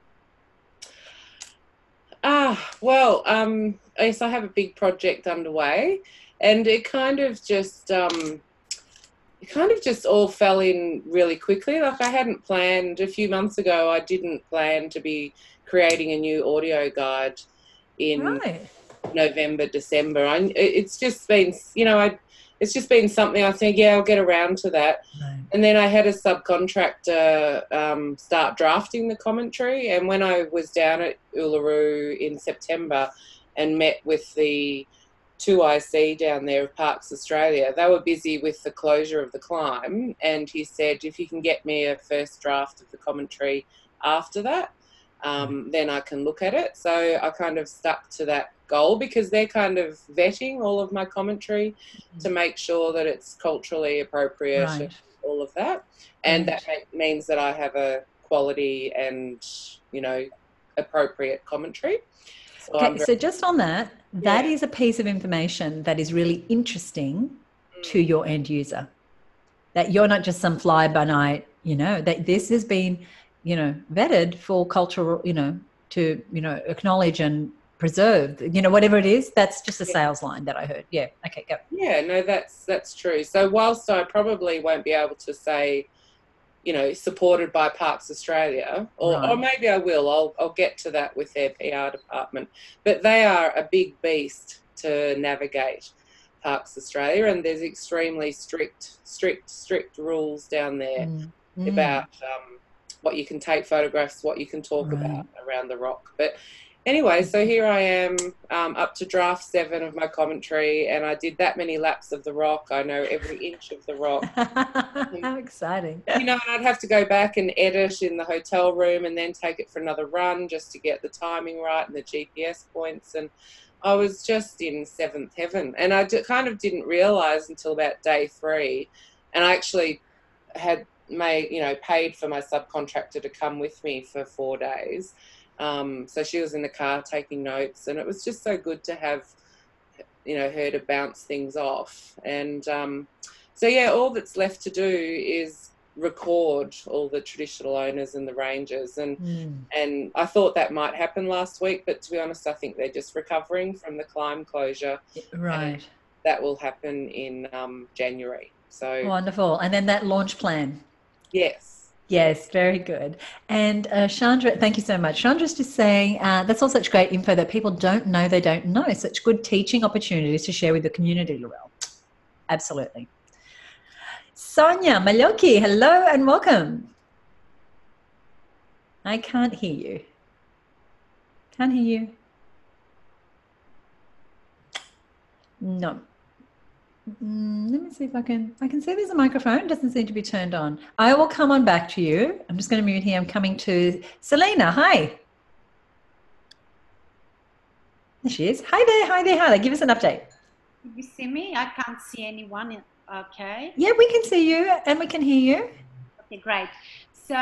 Ah, well, um, yes, I have a big project underway, and it kind of just, um, it kind of just all fell in really quickly. Like I hadn't planned a few months ago. I didn't plan to be creating a new audio guide in Right. November, December. I, it's just been, you know, I, it's just been something I think, yeah, I'll get around to that. Right. And then I had a subcontractor um, start drafting the commentary. And when I was down at Uluru in September and met with the two I C down there of Parks Australia. They were busy with the closure of the climb, and he said, if you can get me a first draft of the commentary after that, um, then I can look at it. So I kind of stuck to that goal, because they're kind of vetting all of my commentary mm-hmm. to make sure that it's culturally appropriate right. and all of that. And right. that make, means that I have a quality and, you know, appropriate commentary. So, okay, very, so just on that, that yeah. is a piece of information that is really interesting mm. to your end user. That you're not just some fly-by-night, you know, that this has been, you know, vetted for cultural, you know, to, you know, acknowledge and preserve, you know, whatever it is. That's just a yeah. sales line that I heard. Yeah. Okay, go. Yeah, no, that's that's true. So whilst I probably won't be able to say, you know, supported by Parks Australia, or, right. or maybe I will, I'll, I'll get to that with their P R department, but they are a big beast to navigate, Parks Australia, and there's extremely strict, strict, strict rules down there mm. Mm. about um, what you can take photographs, what you can talk right. about around the rock. But anyway, so here I am um, up to draft seven of my commentary, and I did that many laps of the rock. I know every inch of the rock. How exciting. You know, and I'd have to go back and edit in the hotel room and then take it for another run just to get the timing right and the G P S points. And I was just in seventh heaven. And I d- kind of didn't realise until about day three. And I actually had made, you know, paid for my subcontractor to come with me for four days. Um, so she was in the car taking notes, and it was just so good to have, you know, her to bounce things off. And um, so, yeah, all that's left to do is record all the traditional owners and the rangers. And mm. and I thought that might happen last week, but to be honest, I think they're just recovering from the climb closure. Right. And that will happen in um, January. So wonderful. And then that launch plan. Yes. Yes, very good. And uh, Chandra, thank you so much. Chandra's just saying uh, that's all such great info that people don't know they don't know. Such good teaching opportunities to share with the community, Laurel. Absolutely. Sonia Maloki, hello and welcome. I can't hear you. Can't hear you. No. Mm, let me see if I can, I can see there's a microphone. It doesn't seem to be turned on. I will come on back to you. I'm just going to mute here. I'm coming to Selena. Hi. There she is. Hi there, hi there, hi there. Give us an update. Can you see me? I can't see anyone. Okay. Yeah, we can see you and we can hear you. Okay, great. So,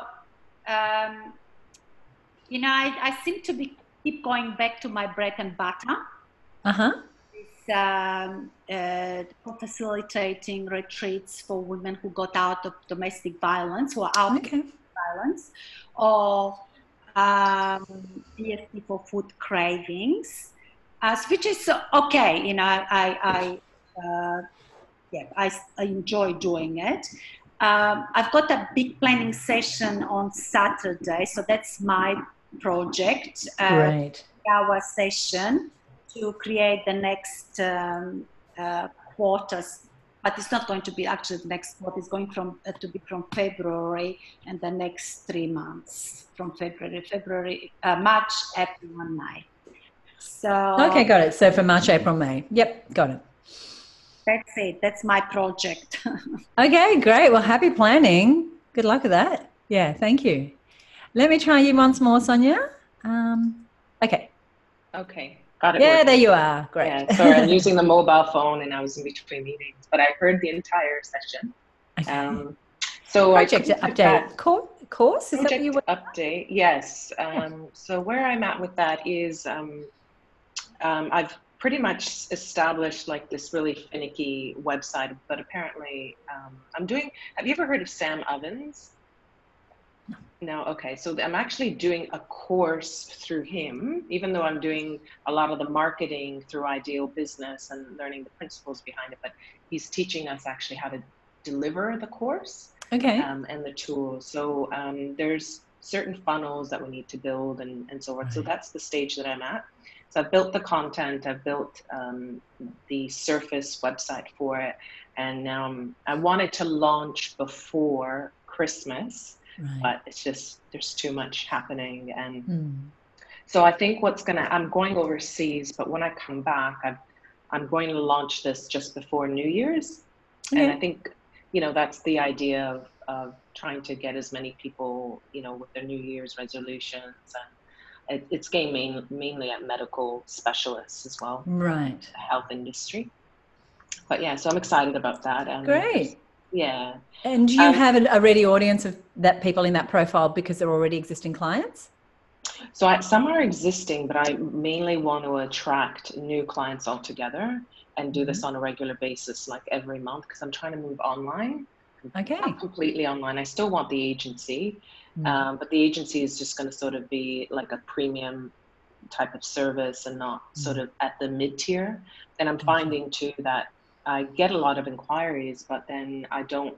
um, you know, I, I seem to be keep going back to my bread and butter. Uh-huh. Um, uh, facilitating retreats for women who got out of domestic violence, who are out okay. of violence, or um, P S T for food cravings, uh, which is okay. You know, I, I, uh, yeah, I, I enjoy doing it. Um, I've got a big planning session on Saturday, so that's my project. Uh, right. Our session to create the next um, uh, quarters, but it's not going to be actually the next quarter. It's going from uh, to be from February and the next three months from February, February, uh, March, April, and May. So okay, got it. So for March, April, May. Yep, got it. That's it. That's my project. Okay, great. Well, happy planning. Good luck with that. Yeah, thank you. Let me try you once more, Sonia. Um, okay. Okay. Got it. Yeah, working. There you are. Great. Yeah, sorry, I'm using the mobile phone and I was in between meetings, but I heard the entire session. Okay. Um, so project I update. that, Co- course? Is project that what you were- update, yes. Um, so where I'm at with that is um, um, I've pretty much established like this really finicky website, but apparently um, I'm doing, have you ever heard of Sam Ovens? No, okay. So I'm actually doing a course through him, even though I'm doing a lot of the marketing through Ideal Business and learning the principles behind it, but he's teaching us actually how to deliver the course okay. um, and the tools. So um, there's certain funnels that we need to build and, and so forth. Right. So that's the stage that I'm at. So I've built the content, I've built um, the surface website for it, and now I'm, I wanted to launch before Christmas. Right. But it's just, there's too much happening. And mm. so I think what's going to, I'm going overseas, but when I come back, I've, I'm going to launch this just before New Year's. Yeah. And I think, you know, that's the idea of, of trying to get as many people, you know, with their New Year's resolutions. And it, it's aimed main, mainly at medical specialists as well. Right. The health industry. But yeah, so I'm excited about that. Um, Great. Yeah. And do you um, have an, a ready audience of that people in that profile because they're already existing clients? So I, some are existing, but I mainly want to attract new clients altogether and do this on a regular basis, like every month, because I'm trying to move online. Okay. Not completely online. I still want the agency, Mm. um, but the agency is just going to sort of be like a premium type of service and not Mm. sort of at the mid tier. And I'm finding too that I get a lot of inquiries, but then I don't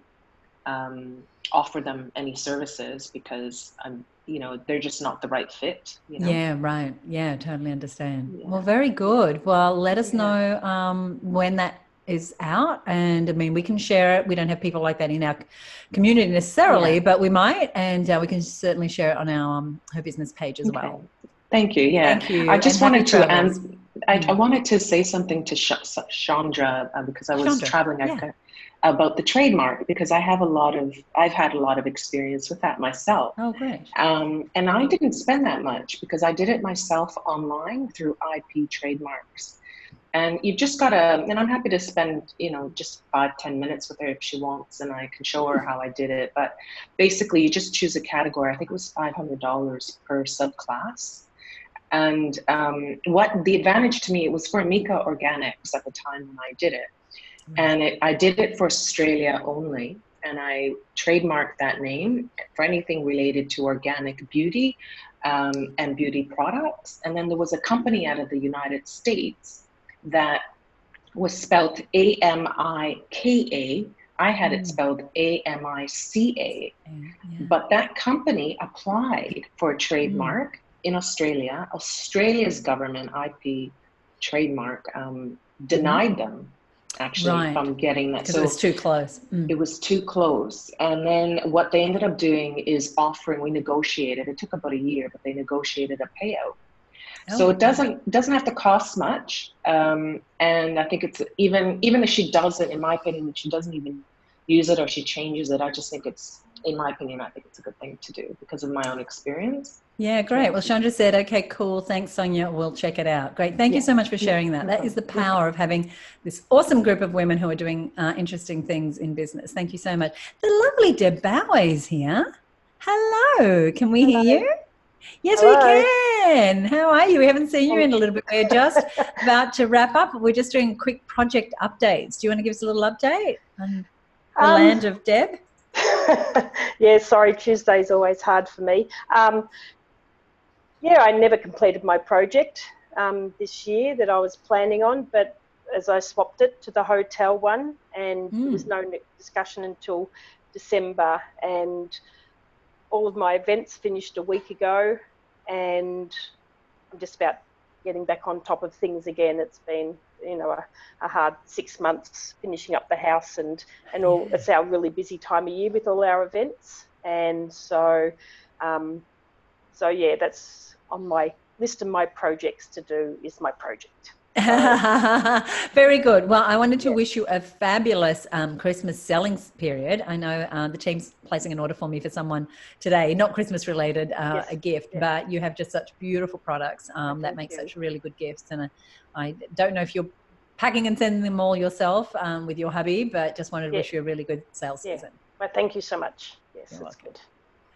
um, offer them any services because I'm, you know, they're just not the right fit, you know? Yeah, right. Yeah, totally understand. Yeah. Well, very good. Well, let us Yeah. know um, when that is out. And I mean, we can share it. We don't have people like that in our community necessarily, Yeah. but we might. And uh, we can certainly share it on our um, Her Business page as Okay. well. Thank you. Yeah. Thank you. I just and happy wanted to, travels. um, I, I wanted to say something to Sh- Chandra uh, because I was Chandra, traveling I yeah. could- about the trademark, because I have a lot of, I've had a lot of experience with that myself. Oh, great. Um, and I didn't spend that much because I did it myself online through I P trademarks. And you've just got to, and I'm happy to spend, you know, just five, ten minutes with her if she wants, and I can show her how I did it. But basically, you just choose a category. I think it was five hundred dollars per subclass. And um, what the advantage to me, it was for Mika Organics at the time when I did it. And it, I did it for Australia only. And I trademarked that name for anything related to organic beauty um, and beauty products. And then there was a company out of the United States that was spelled A M I K A. I had it spelled A M I C A. Yeah. But that company applied for a trademark in Australia. Australia's government I P trademark um, denied them actually Right. from getting that. Because So it was too close. Mm. it was too close. And then what they ended up doing is offering, we negotiated, it took about a year, but they negotiated a payout. Oh, So it doesn't doesn't have to cost much. Um, and I think it's even, even if she doesn't, in my opinion, if she doesn't even use it or she changes it, I just think it's, in my opinion, I think it's a good thing to do because of my own experience. Yeah, great. Well, Chandra said, okay, cool. Thanks, Sonia. We'll check it out. Great. Thank you Yeah. so much for sharing that. That is the power of having this awesome group of women who are doing uh, interesting things in business. Thank you so much. The lovely Deb Bower is here. Hello. Can we Hello. hear you? Yes, Hello. we can. How are you? We haven't seen you in a little bit. We're just about to wrap up. We're just doing quick project updates. Do you want to give us a little update on the Um, land of Deb? Yeah, sorry, Tuesday's always hard for me. Um, yeah, I never completed my project um, this year that I was planning on, but as I swapped it to the hotel one, and Mm. there was no ne- discussion until December, and all of my events finished a week ago, and I'm just about getting back on top of things again. It's been, you know, a, a hard six months finishing up the house, and, and all. It's our really busy time of year with all our events. And so, um, so yeah, that's on my list of my projects to do is my project. Very good. Well, I wanted to Yeah. wish you a fabulous um, Christmas selling period. I know uh, the team's placing an order for me for someone today, not Christmas related, uh, Yes. a gift, Yeah. but you have just such beautiful products um, that Thank make you. such really good gifts. And uh, I don't know if you're packing and sending them all yourself um, with your hubby, but just wanted to Yeah. wish you a really good sales Yeah. season. But thank you so much. Yes, You're that's welcome. good.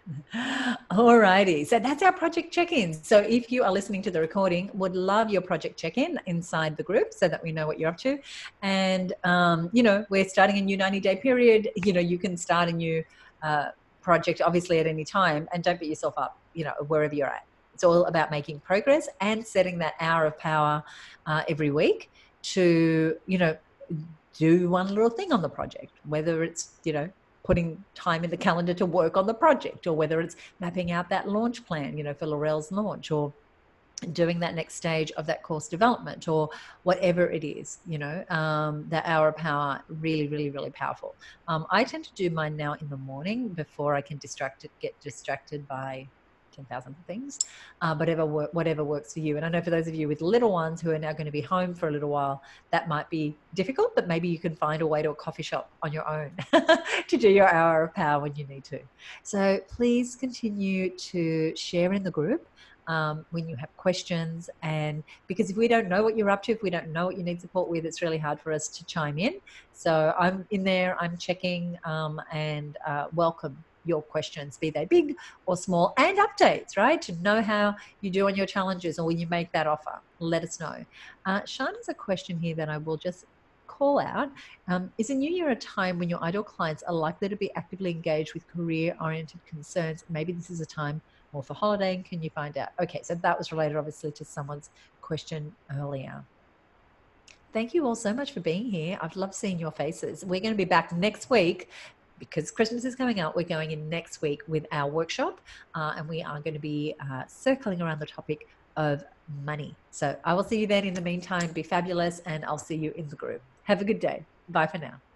All righty. So that's our project check-ins. So if you are listening to the recording, would love your project check-in inside the group so that we know what you're up to. And, um, you know, we're starting a new ninety day period. You know, you can start a new uh, project obviously at any time, and don't beat yourself up, you know, wherever you're at. It's all about making progress and setting that hour of power uh, every week to, you know, do one little thing on the project, whether it's, you know, putting time in the calendar to work on the project, or whether it's mapping out that launch plan, you know, for Laurel's launch, or doing that next stage of that course development, or whatever it is, you know, um, that hour of power, really, really, really powerful. Um, I tend to do mine now in the morning before I can distract it, get distracted by ten thousand things, uh, whatever, work, whatever works for you. And I know for those of you with little ones who are now going to be home for a little while, that might be difficult, but maybe you can find a way to a coffee shop on your own to do your hour of power when you need to. So please continue to share in the group um, when you have questions. And because if we don't know what you're up to, if we don't know what you need support with, it's really hard for us to chime in. So I'm in there, I'm checking um, and uh, welcome your questions, be they big or small, and updates, right? To know how you do on your challenges or when you make that offer, let us know. Uh, Sean has a question here that I will just call out. Um, is a new year a time when your ideal clients are likely to be actively engaged with career-oriented concerns? Maybe this is a time more for holidaying. Can you find out? Okay, so that was related obviously to someone's question earlier. Thank you all so much for being here. I've loved seeing your faces. We're going to be back next week because Christmas is coming up. We're going in next week with our workshop uh, and we are going to be uh, circling around the topic of money. So I will see you then. In the meantime, be fabulous and I'll see you in the group. Have a good day. Bye for now.